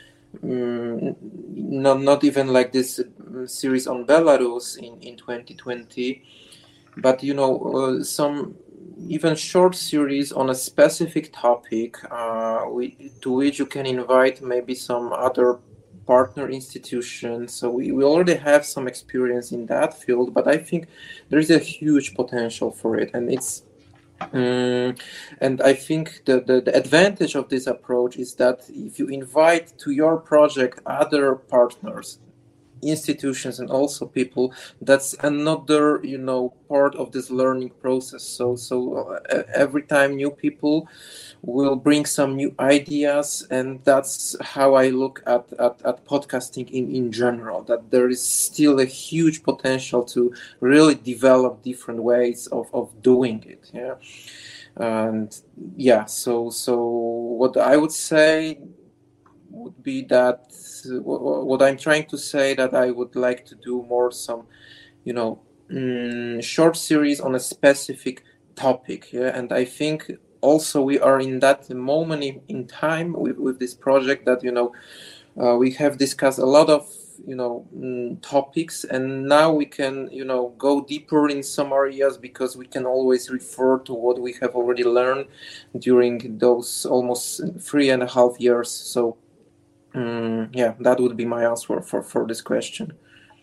mm, not, not even like this series on Belarus in, in twenty twenty, but, you know, uh, some even short series on a specific topic uh, we, to which you can invite maybe some other partner institutions. So we, we already have some experience in that field, but I think there is a huge potential for it. And it's um, and I think the, the, the advantage of this approach is that if you invite to your project other partners, institutions, and also people, that's another, you know, part of this learning process. So so uh, every time new people will bring some new ideas, and that's how I look at at, at podcasting in in general, that there is still a huge potential to really develop different ways of of doing it. Yeah. And yeah, so so what I would say would be that what I'm trying to say, that I would like to do more some, you know, mm, short series on a specific topic. Yeah, and I think also we are in that moment in, in time with, with this project that, you know, uh, we have discussed a lot of, you know, mm, topics, and now we can, you know, go deeper in some areas, because we can always refer to what we have already learned during those almost three and a half years. So Um, yeah, that would be my answer for, for this question.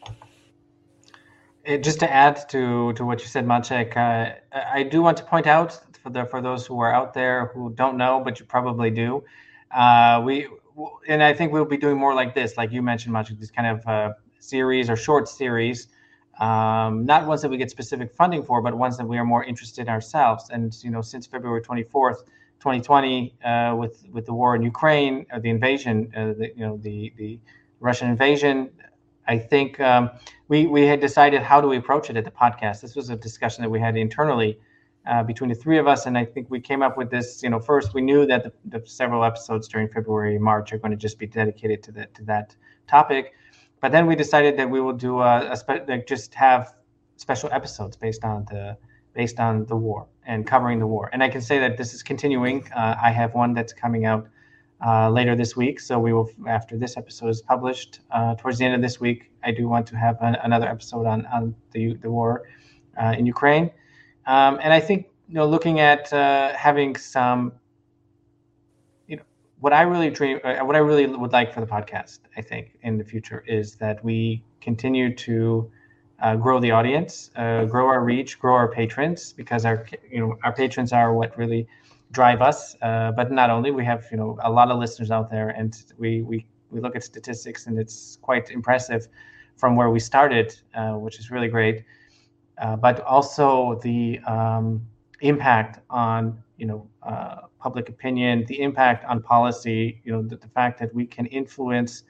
It, just to add to, to what you said, Maciek, uh, I do want to point out for the for those who are out there who don't know, but you probably do, uh, we and I think we'll be doing more like this, like you mentioned, Maciek, this kind of uh, series or short series, um, not ones that we get specific funding for, but ones that we are more interested in ourselves. And you know, since February twenty-fourth, twenty twenty, uh, with with the war in Ukraine, or the invasion, uh, the, you know, the the Russian invasion, I think um, we we had decided, how do we approach it at the podcast. This was a discussion that we had internally uh, between the three of us, and I think we came up with this. You know, first we knew that the, the several episodes during February and March are going to just be dedicated to that to that topic, but then we decided that we will do a, a spe- like just have special episodes based on the based on the war and covering the war. And I can say that this is continuing. Uh, I have one that's coming out uh, later this week. So we will, after this episode is published, uh, towards the end of this week, I do want to have an, another episode on, on the, the war uh, in Ukraine. Um, and I think, you know, looking at uh, having some, you know, what I really dream, uh, what I really would like for the podcast, I think, in the future, is that we continue to Uh, grow the audience, uh, grow our reach, grow our patrons, because our you know our patrons are what really drive us. Uh, but not only, we have you know a lot of listeners out there, and we we we look at statistics, and it's quite impressive from where we started, uh, which is really great. Uh, but also the um, impact on you know uh, public opinion, the impact on policy. You know the, the fact that we can influence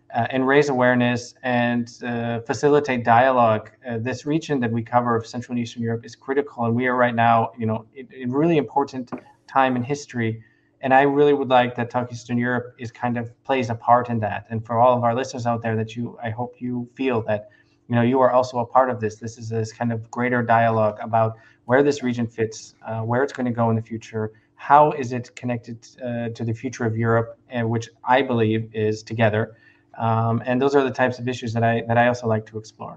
uh, and raise awareness and uh, facilitate dialogue. Uh, this region that we cover of Central and Eastern Europe is critical, and we are right now, you know, in, in really important time in history. And I really would like that Talk Eastern Europe is kind of plays a part in that. And for all of our listeners out there, that you, I hope you feel that, you know, you are also a part of this. This is this kind of greater dialogue about where this region fits, uh, where it's going to go in the future. How is it connected uh, to the future of Europe, and which I believe is together. Um, and those are the types of issues that I that I also like to explore.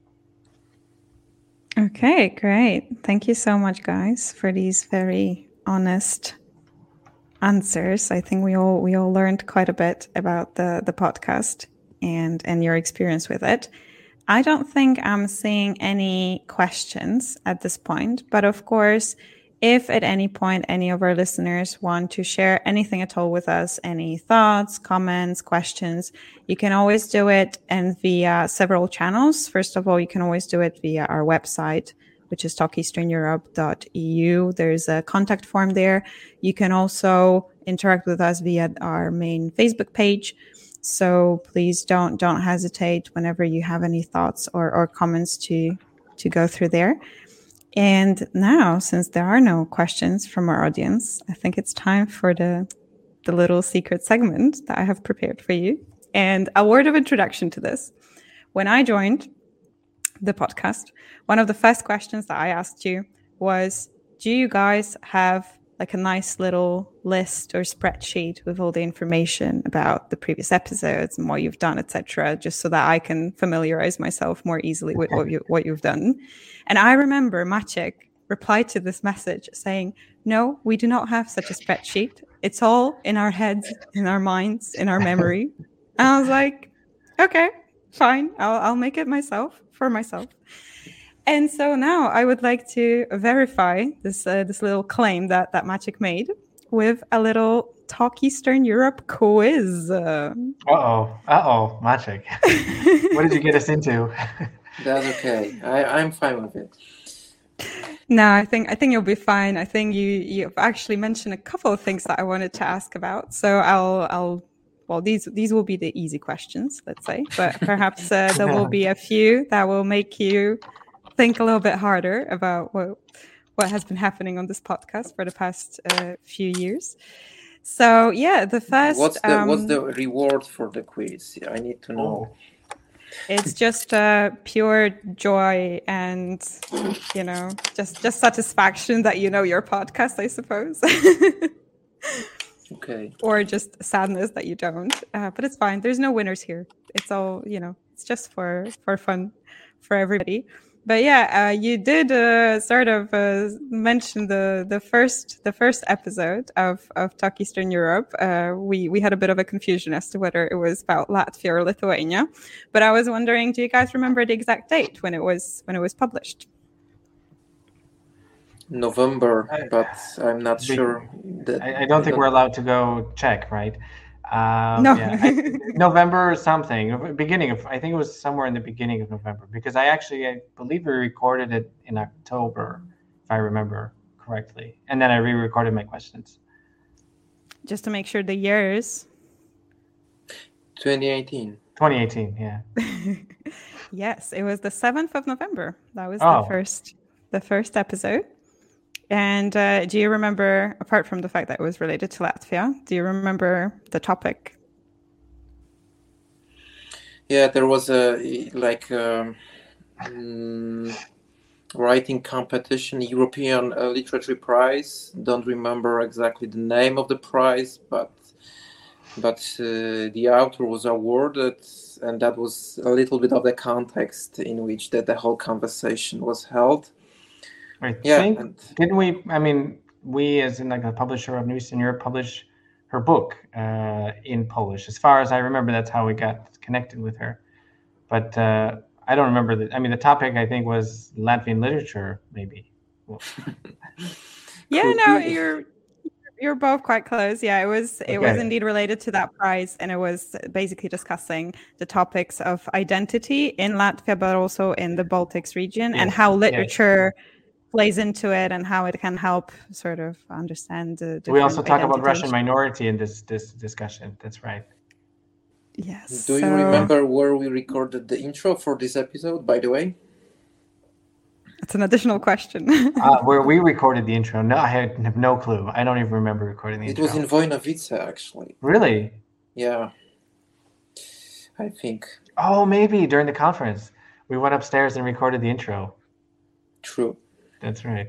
Okay, great. Thank you so much, guys, for these very honest answers. I think we all we all learned quite a bit about the the podcast and and your experience with it. I don't think I'm seeing any questions at this point, but of course, if at any point any of our listeners want to share anything at all with us, any thoughts, comments, questions, you can always do it and via several channels. First of all, you can always do it via our website, which is talk eastern europe dot e u. There's a contact form there. You can also interact with us via our main Facebook page. So please don't don't hesitate whenever you have any thoughts or, or comments to to go through there. And now, since there are no questions from our audience, I think it's time for the the little secret segment that I have prepared for you. And a word of introduction to this. When I joined the podcast, one of the first questions that I asked you was, do you guys have like a nice little list or spreadsheet with all the information about the previous episodes and what you've done, et cetera, just so that I can familiarize myself more easily with what, you, what you've done? And I remember Maciek replied to this message saying, no, we do not have such a spreadsheet. It's all in our heads, in our minds, in our memory. And I was like, okay, fine. I'll, I'll make it myself for myself. And so now I would like to verify this uh, this little claim that, that Maciek made with a little Talk Eastern Europe quiz. Uh, Uh-oh. Uh-oh, Maciek. What did you get us into? That's okay. I, I'm fine with it. No, I think I think you'll be fine. I think you you've actually mentioned a couple of things that I wanted to ask about. So I'll I'll well these these will be the easy questions, let's say, but perhaps uh, there will be a few that will make you think a little bit harder about what what has been happening on this podcast for the past uh, few years. So yeah, the first what's the um, what's the reward for the quiz? I need to know. Oh. It's just uh, pure joy and, you know, just just satisfaction that you know your podcast, I suppose. Okay. Or just sadness that you don't. Uh, but it's fine. There's no winners here. It's all, you know, it's just for for fun for everybody. But yeah, uh, you did uh, sort of uh, mention the the first the first episode of of Talk Eastern Europe. Uh, we we had a bit of a confusion as to whether it was about Latvia or Lithuania. But I was wondering, do you guys remember the exact date when it was when it was published? November, but I'm not sure. That I, I don't think we're allowed to go check, right? Um, No. yeah, I, November or something, beginning of, I think it was somewhere in the beginning of November, because I actually, I believe we recorded it in October, if I remember correctly. And then I re-recorded my questions. Just to make sure the years. twenty eighteen. twenty eighteen, yeah. Yes, it was the seventh of November. That was Oh. the first the first episode. And uh, do you remember, apart from the fact that it was related to Latvia, do you remember the topic? Yeah, there was a like um, mm, writing competition, European uh, Literature Prize. Don't remember exactly the name of the prize, but but uh, the author was awarded, and that was a little bit of the context in which that the whole conversation was held. I Yeah, think, and didn't we, I mean, we as in like a publisher of New Eastern Europe published her book uh, in Polish. As far as I remember, that's how we got connected with her. But uh, I don't remember that. I mean, the topic I think was Latvian literature, maybe. Well, Yeah, Could no, be. you're you're both quite close. Yeah, it was it was Okay. indeed related to that prize, and it was basically discussing the topics of identity in Latvia, but also in the Baltics region, and Yes, how yes. literature plays into it, and how it can help sort of understand the. we also different talk about identities. Russian minority in this this discussion. That's right. Yes. Do you so- remember where we recorded the intro for this episode, by the way? It's an additional question. Uh, where we recorded the intro. No, I had- have no clue. I don't even remember recording the It intro. was in Wojnowice, actually. Really? Yeah. I think. Oh, maybe during the conference. We went upstairs and recorded the intro. True. That's right.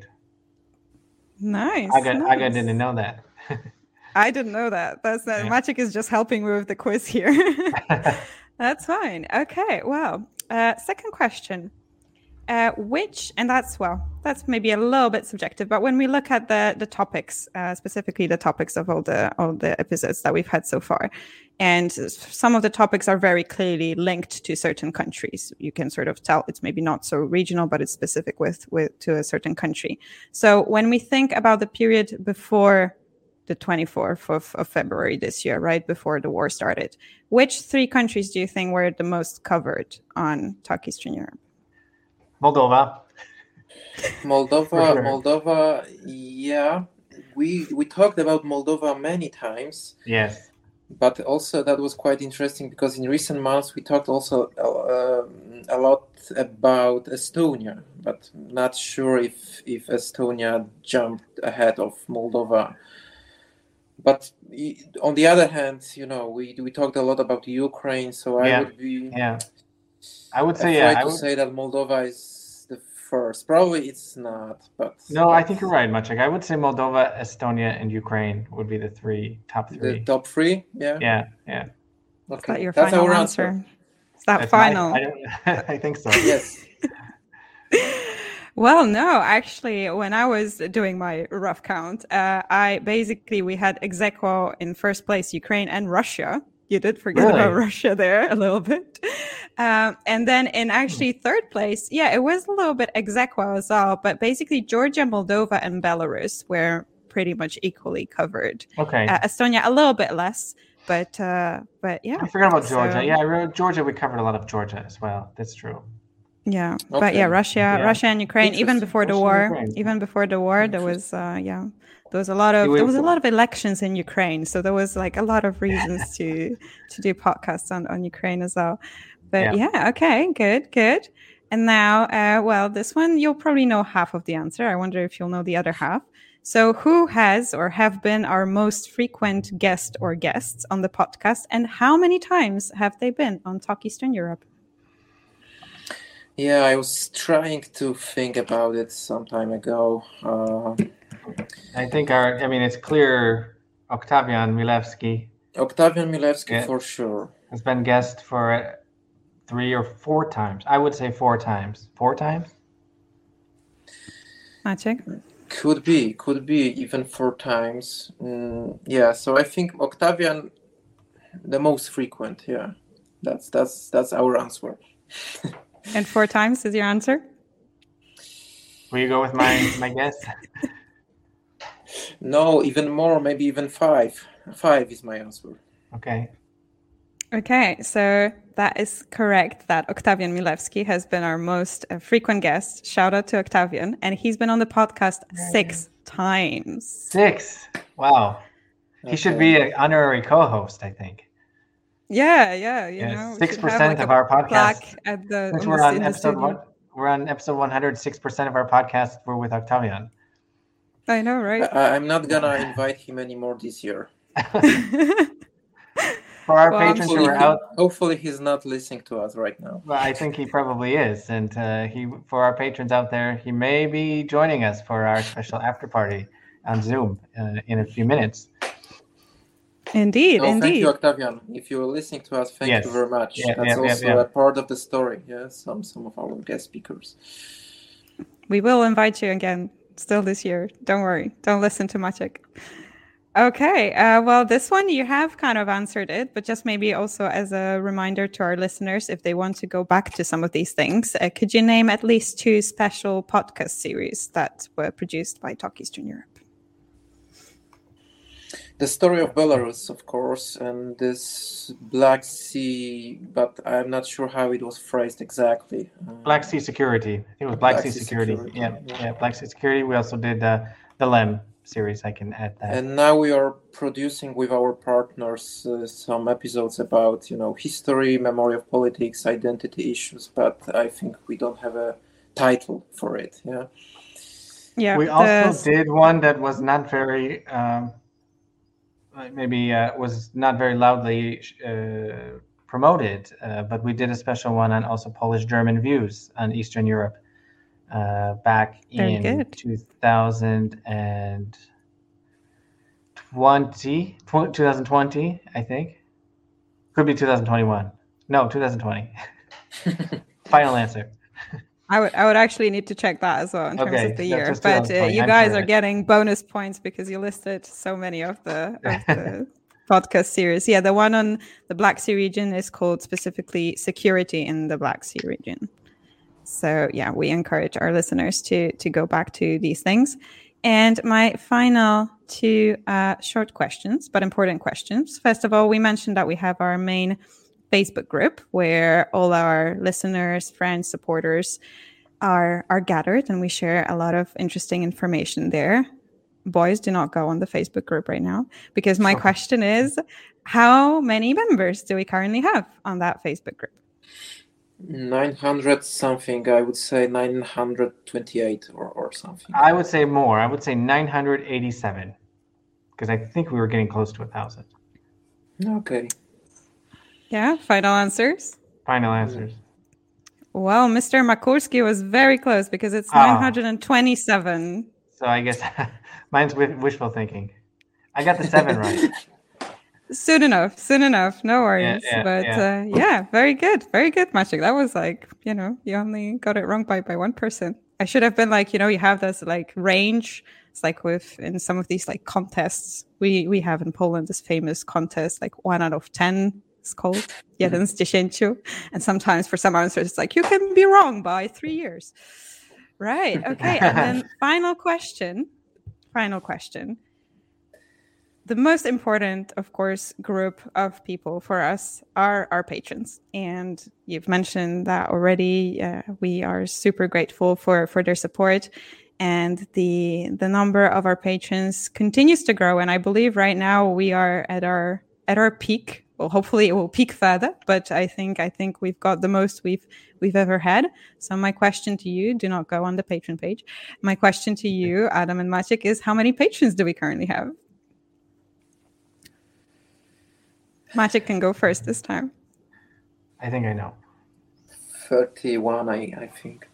Nice. Aga, nice. Aga didn't know that. I didn't know that. That's that. Yeah. Magic is just helping me with the quiz here. That's fine. Okay. Well, uh, second question. Uh, which, and that's, well, that's maybe a little bit subjective, but when we look at the the topics, uh, specifically the topics of all the all the episodes that we've had so far, and some of the topics are very clearly linked to certain countries. You can sort of tell it's maybe not so regional, but it's specific with with to a certain country. So when we think about the period before the twenty-fourth of, of February this year, right before the war started, which three countries do you think were the most covered on Talk Eastern Europe? Moldova. Moldova, For sure. Moldova, yeah. We we talked about Moldova many times, Yes. but also that was quite interesting because in recent months we talked also uh, a lot about Estonia, but not sure if if Estonia jumped ahead of Moldova. But i- on the other hand, you know, we we talked a lot about Ukraine, so I Yeah. would be Yeah. I would say, afraid yeah. I to would, say that Moldova is the first. Probably it's not, but no, I but think you're right, Maciek. I would say Moldova, Estonia, and Ukraine would be the three, top the three. top three, yeah. Yeah, yeah. Is Okay, that your that's final our answer? answer. Is that That's my- final? I, don't, I think so. Yes. Well, no, actually, when I was doing my rough count, uh, I basically, we had ex aequo in first place, Ukraine and Russia. You did forget Really? about Russia there a little bit. Um, and then in actually third place, yeah, it was a little bit ex aequo as well, but basically Georgia, Moldova, and Belarus were pretty much equally covered. Okay. Uh, Estonia, a little bit less, but, uh, but yeah. I forgot about Georgia. So- Yeah, I wrote Georgia. We covered a lot of Georgia as well. That's true. Yeah, but Okay. yeah, Russia, Yeah. Russia and Ukraine. Even Interesting. before the Russia and war, Ukraine. even before the war, there was, uh, yeah, there was a lot of It there was a was- lot of elections in Ukraine, so there was like a lot of reasons to to do podcasts on on Ukraine as well. But Yeah. yeah, okay, good, good. And now, uh, well, this one you'll probably know half of the answer. I wonder if you'll know the other half. So, who has or have been our most frequent guest or guests on the podcast, and how many times have they been on Talk Eastern Europe? Yeah, I was trying to think about it some time ago. Uh, I think our, I mean, it's clear Octavian Milevsky Octavian Milevsky Yeah. for sure. has been guest for three or four times. I would say four times. Four times? Maciek? Could be, could be even four times. Mm, yeah, so I think Octavian, the most frequent. Yeah, that's that's that's our answer. And four times is your answer? Will you go with my, my guess? No, even more, maybe even five. Five is my answer. Okay. Okay, so that is correct that Octavian Milevsky has been our most uh, frequent guest. Shout out to Octavian. And he's been on the podcast six times. Six. Wow. He should be Okay. an honorary co-host, I think. Yeah, yeah, you Yes, know. we six should have, percent like, of a our podcast. plaque at the, Since on we're the- on in the episode studio. one, we're on episode one hundred. Six percent of our podcast were with Octavian. I know, right? I, I'm not gonna invite him anymore this year. For our Well, I'm patrons who Hopefully, are he- out, hopefully he's not listening to us right now. well, I think he probably is, and uh, he for our patrons out there, he may be joining us for our special after party on Zoom uh, in a few minutes. Indeed, No, thank indeed. you, Octavian. If you're listening to us, thank Yes. you very much. Yeah, That's yeah, yeah, also yeah. a part of the story. Yeah, some some of our guest speakers. We will invite you again still this year. Don't worry. Don't listen to Maciek. Okay. Uh, well, this one you have kind of answered it, but just maybe also as a reminder to our listeners, if they want to go back to some of these things, uh, could you name at least two special podcast series that were produced by Talk Eastern Europe? The story of Belarus, of course, and this Black Sea, but I'm not sure how it was phrased exactly. Uh, Black Sea Security. I think it was Black, Black Sea, Sea Security. Security, Yeah, yeah. yeah, Black Sea Security. We also did uh, the L E M, series, I can add that. And now we are producing with our partners uh, some episodes about, you know, history, memory of politics, identity issues, but I think we don't have a title for it. Yeah. Yeah. We the- also did one that was not very, um, maybe uh, was not very loudly uh, promoted, uh, but we did a special one on also Polish-German views on Eastern Europe uh, back Very in good. two thousand twenty, twenty twenty, I think. Could be two thousand twenty-one. No, two thousand twenty. Final answer. I would I would actually need to check that as well in terms Okay, of the that year. was But uh, twenty twenty, you I'm guys sure are it- getting bonus points because you listed so many of the of the podcast series. Yeah, the one on the Black Sea region is called specifically Security in the Black Sea region. So yeah, we encourage our listeners to to go back to these things. And my final two uh, short questions, but important questions. First of all, we mentioned that we have our main Facebook group where all our listeners, friends, supporters are are gathered, and we share a lot of interesting information there. Boys, do not go on the Facebook group right now, because my Okay. question is, how many members do we currently have on that Facebook group? nine hundred something, I would say nine hundred twenty-eight or, or something. I would say more. I would say nine hundred eighty-seven, because I think we were getting close to a thousand. Okay. Yeah, final answers. Final answers. Well, Mister Makulski was very close because it's Ah. nine hundred twenty-seven. So I guess mine's wi- wishful thinking. I got the seven right. Soon enough, soon enough. No worries. yeah, but yeah. Uh, yeah, very good, very good, Maciek. That was like, you know, you only got it wrong by by one person. I should have been like, you know, you have this like range. It's like with in some of these like contests we we have in Poland this famous contest like one out of ten. It's called jeden z dziesięciu. And sometimes for some answers, it's like, you can be wrong by three years. Right. Okay. And then final question. Final question. The most important, of course, group of people for us are our patrons. And you've mentioned that already. Uh, we are super grateful for, for their support. And the the number of our patrons continues to grow. And I believe right now we are at our at our peak. Well, hopefully it will peak further, but I think I think we've got the most we've we've ever had. So my question to you, do not go on the Patreon page. My question to you, Adam and Maciek, is how many patrons do we currently have? Maciek can go first this time. I think I know. thirty-one, I, I think.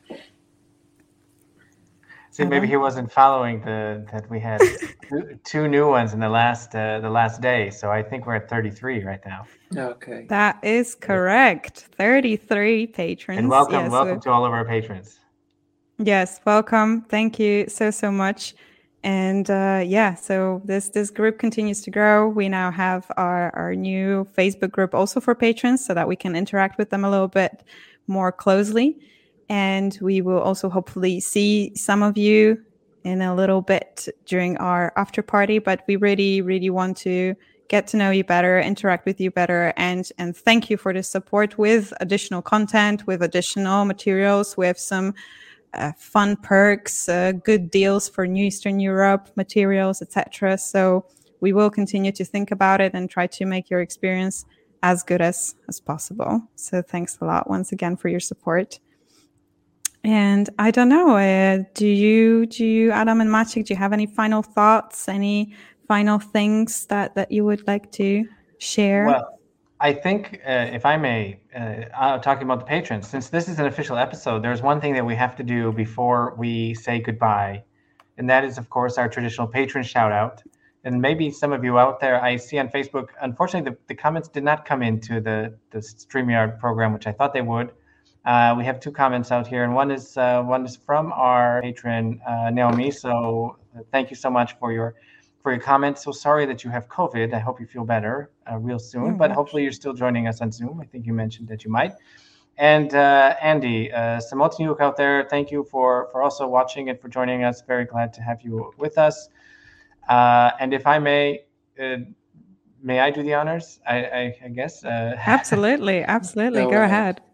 See, maybe he wasn't following the that we had two, two new ones in the last uh, the last day. So I think we're at thirty-three right now. Okay. That is correct. thirty-three patrons. And welcome, Yes, welcome we- to all of our patrons. Yes, welcome. Thank you so, so much. And uh, yeah, so this this group continues to grow. We now have our, our new Facebook group also for patrons so that we can interact with them a little bit more closely. And we will also hopefully see some of you in a little bit during our after party. But we really, really want to get to know you better, interact with you better, and and thank you for the support with additional content, with additional materials, with some uh, fun perks, uh, good deals for New Eastern Europe materials, et cetera. So we will continue to think about it and try to make your experience as good as as possible. So thanks a lot once again for your support. And I don't know, uh, do you, do you, Adam and Maciek, do you have any final thoughts, any final things that, that you would like to share? Well, I think, uh, if I may, uh, uh, talking about the patrons, since this is an official episode, there's one thing that we have to do before we say goodbye. And that is, of course, our traditional patron shout out. And maybe some of you out there, I see on Facebook, unfortunately, the, the comments did not come into the, the StreamYard program, which I thought they would. Uh, we have two comments out here, and one is uh, one is from our patron uh, Naomi. So uh, thank you so much for your for your comment. So sorry that you have COVID. I hope you feel better uh, real soon. Oh, but gosh. hopefully you're still joining us on Zoom. I think you mentioned that you might. And uh, Andy uh, Samotniuk out there, thank you for for also watching and for joining us. Very glad to have you with us. Uh, and if I may. Uh, May I do the honors? I, I, I guess. Uh, Absolutely, absolutely. Go Go ahead. ahead.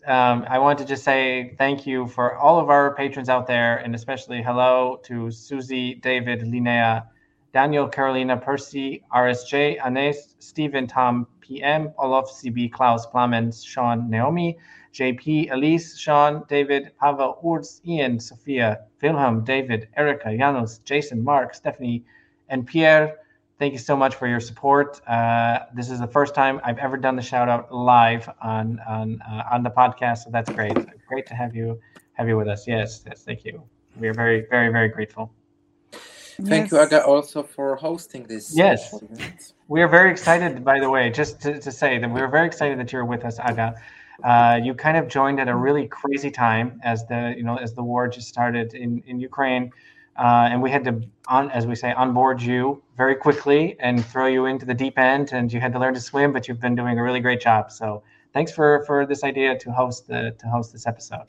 um, I want to just say thank you for all of our patrons out there, and especially hello to Susie, David, Linnea, Daniel, Carolina, Percy, R S J, Anais, Stephen, Tom, P M, Olaf, C B, Klaus, Plamens, Sean, Naomi, J P, Elise, Sean, David, Pavel, Urz, Ian, Sophia, Wilhelm, David, Erica, Janos, Jason, Mark, Stephanie, and Pierre. Thank you so much for your support. Uh, this is the first time I've ever done the shout out live on on uh, on the podcast, so that's great. Great to have you have you with us. Yes, yes, thank you. We are very, very, very grateful. Thank Yes. you, Aga, also for hosting this. Yes. special event. We are very excited, by the way, just to, to say that we're very excited that you're with us, Aga. Uh, you kind of joined at a really crazy time as the you know as the war just started in in Ukraine. Uh, and we had to, on, as we say, onboard you very quickly and throw you into the deep end, and you had to learn to swim. But you've been doing a really great job. So thanks for for this idea to host the to host this episode.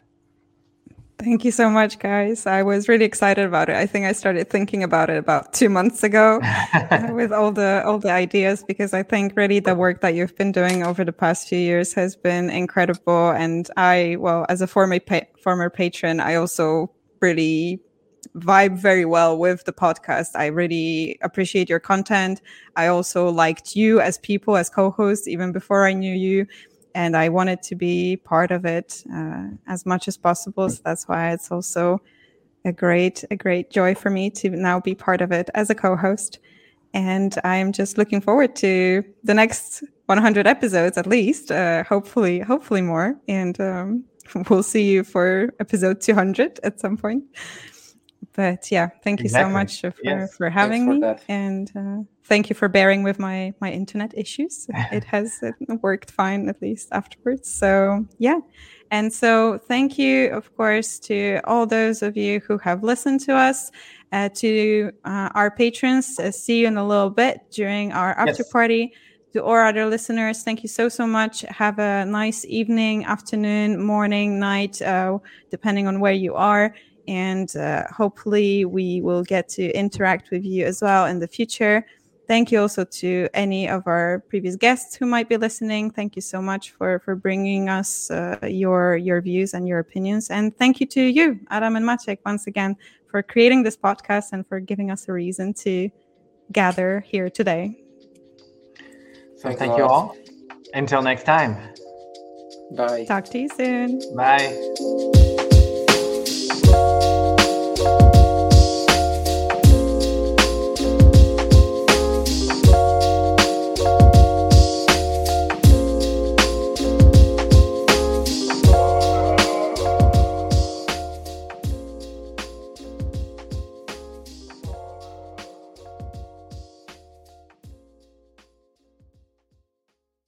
Thank you so much, guys. I was really excited about it. I think I started thinking about it about two months ago uh, with all the all the ideas, because I think really the work that you've been doing over the past few years has been incredible. And I, well, as a former pa- former patron, I also really vibe very well with the podcast. I really appreciate your content. I also liked you as people, as co-hosts, even before I knew you. And I wanted to be part of it uh, as much as possible. So that's why it's also a great, a great joy for me to now be part of it as a co-host. And I'm just looking forward to the next one hundred episodes, at least. Uh, hopefully, hopefully more. And um, we'll see you for episode two hundred at some point. But yeah, thank you Exactly. so much for, Yes. for having Thanks for me. that. And uh, thank you for bearing with my, my internet issues. It has it worked fine, at least afterwards. So yeah. And so thank you, of course, to all those of you who have listened to us, uh, to uh, our patrons. Uh, see you in a little bit during our after Yes. party. To all other listeners, thank you so, so much. Have a nice evening, afternoon, morning, night, uh, depending on where you are. And uh, hopefully we will get to interact with you as well in the future. Thank you also to any of our previous guests who might be listening. Thank you so much for, for bringing us uh, your, your views and your opinions. And thank you to you, Adam and Maciek, once again, for creating this podcast and for giving us a reason to gather here today. So Thanks thank a you lot. all. Until next time. Bye. Talk to you soon. Bye.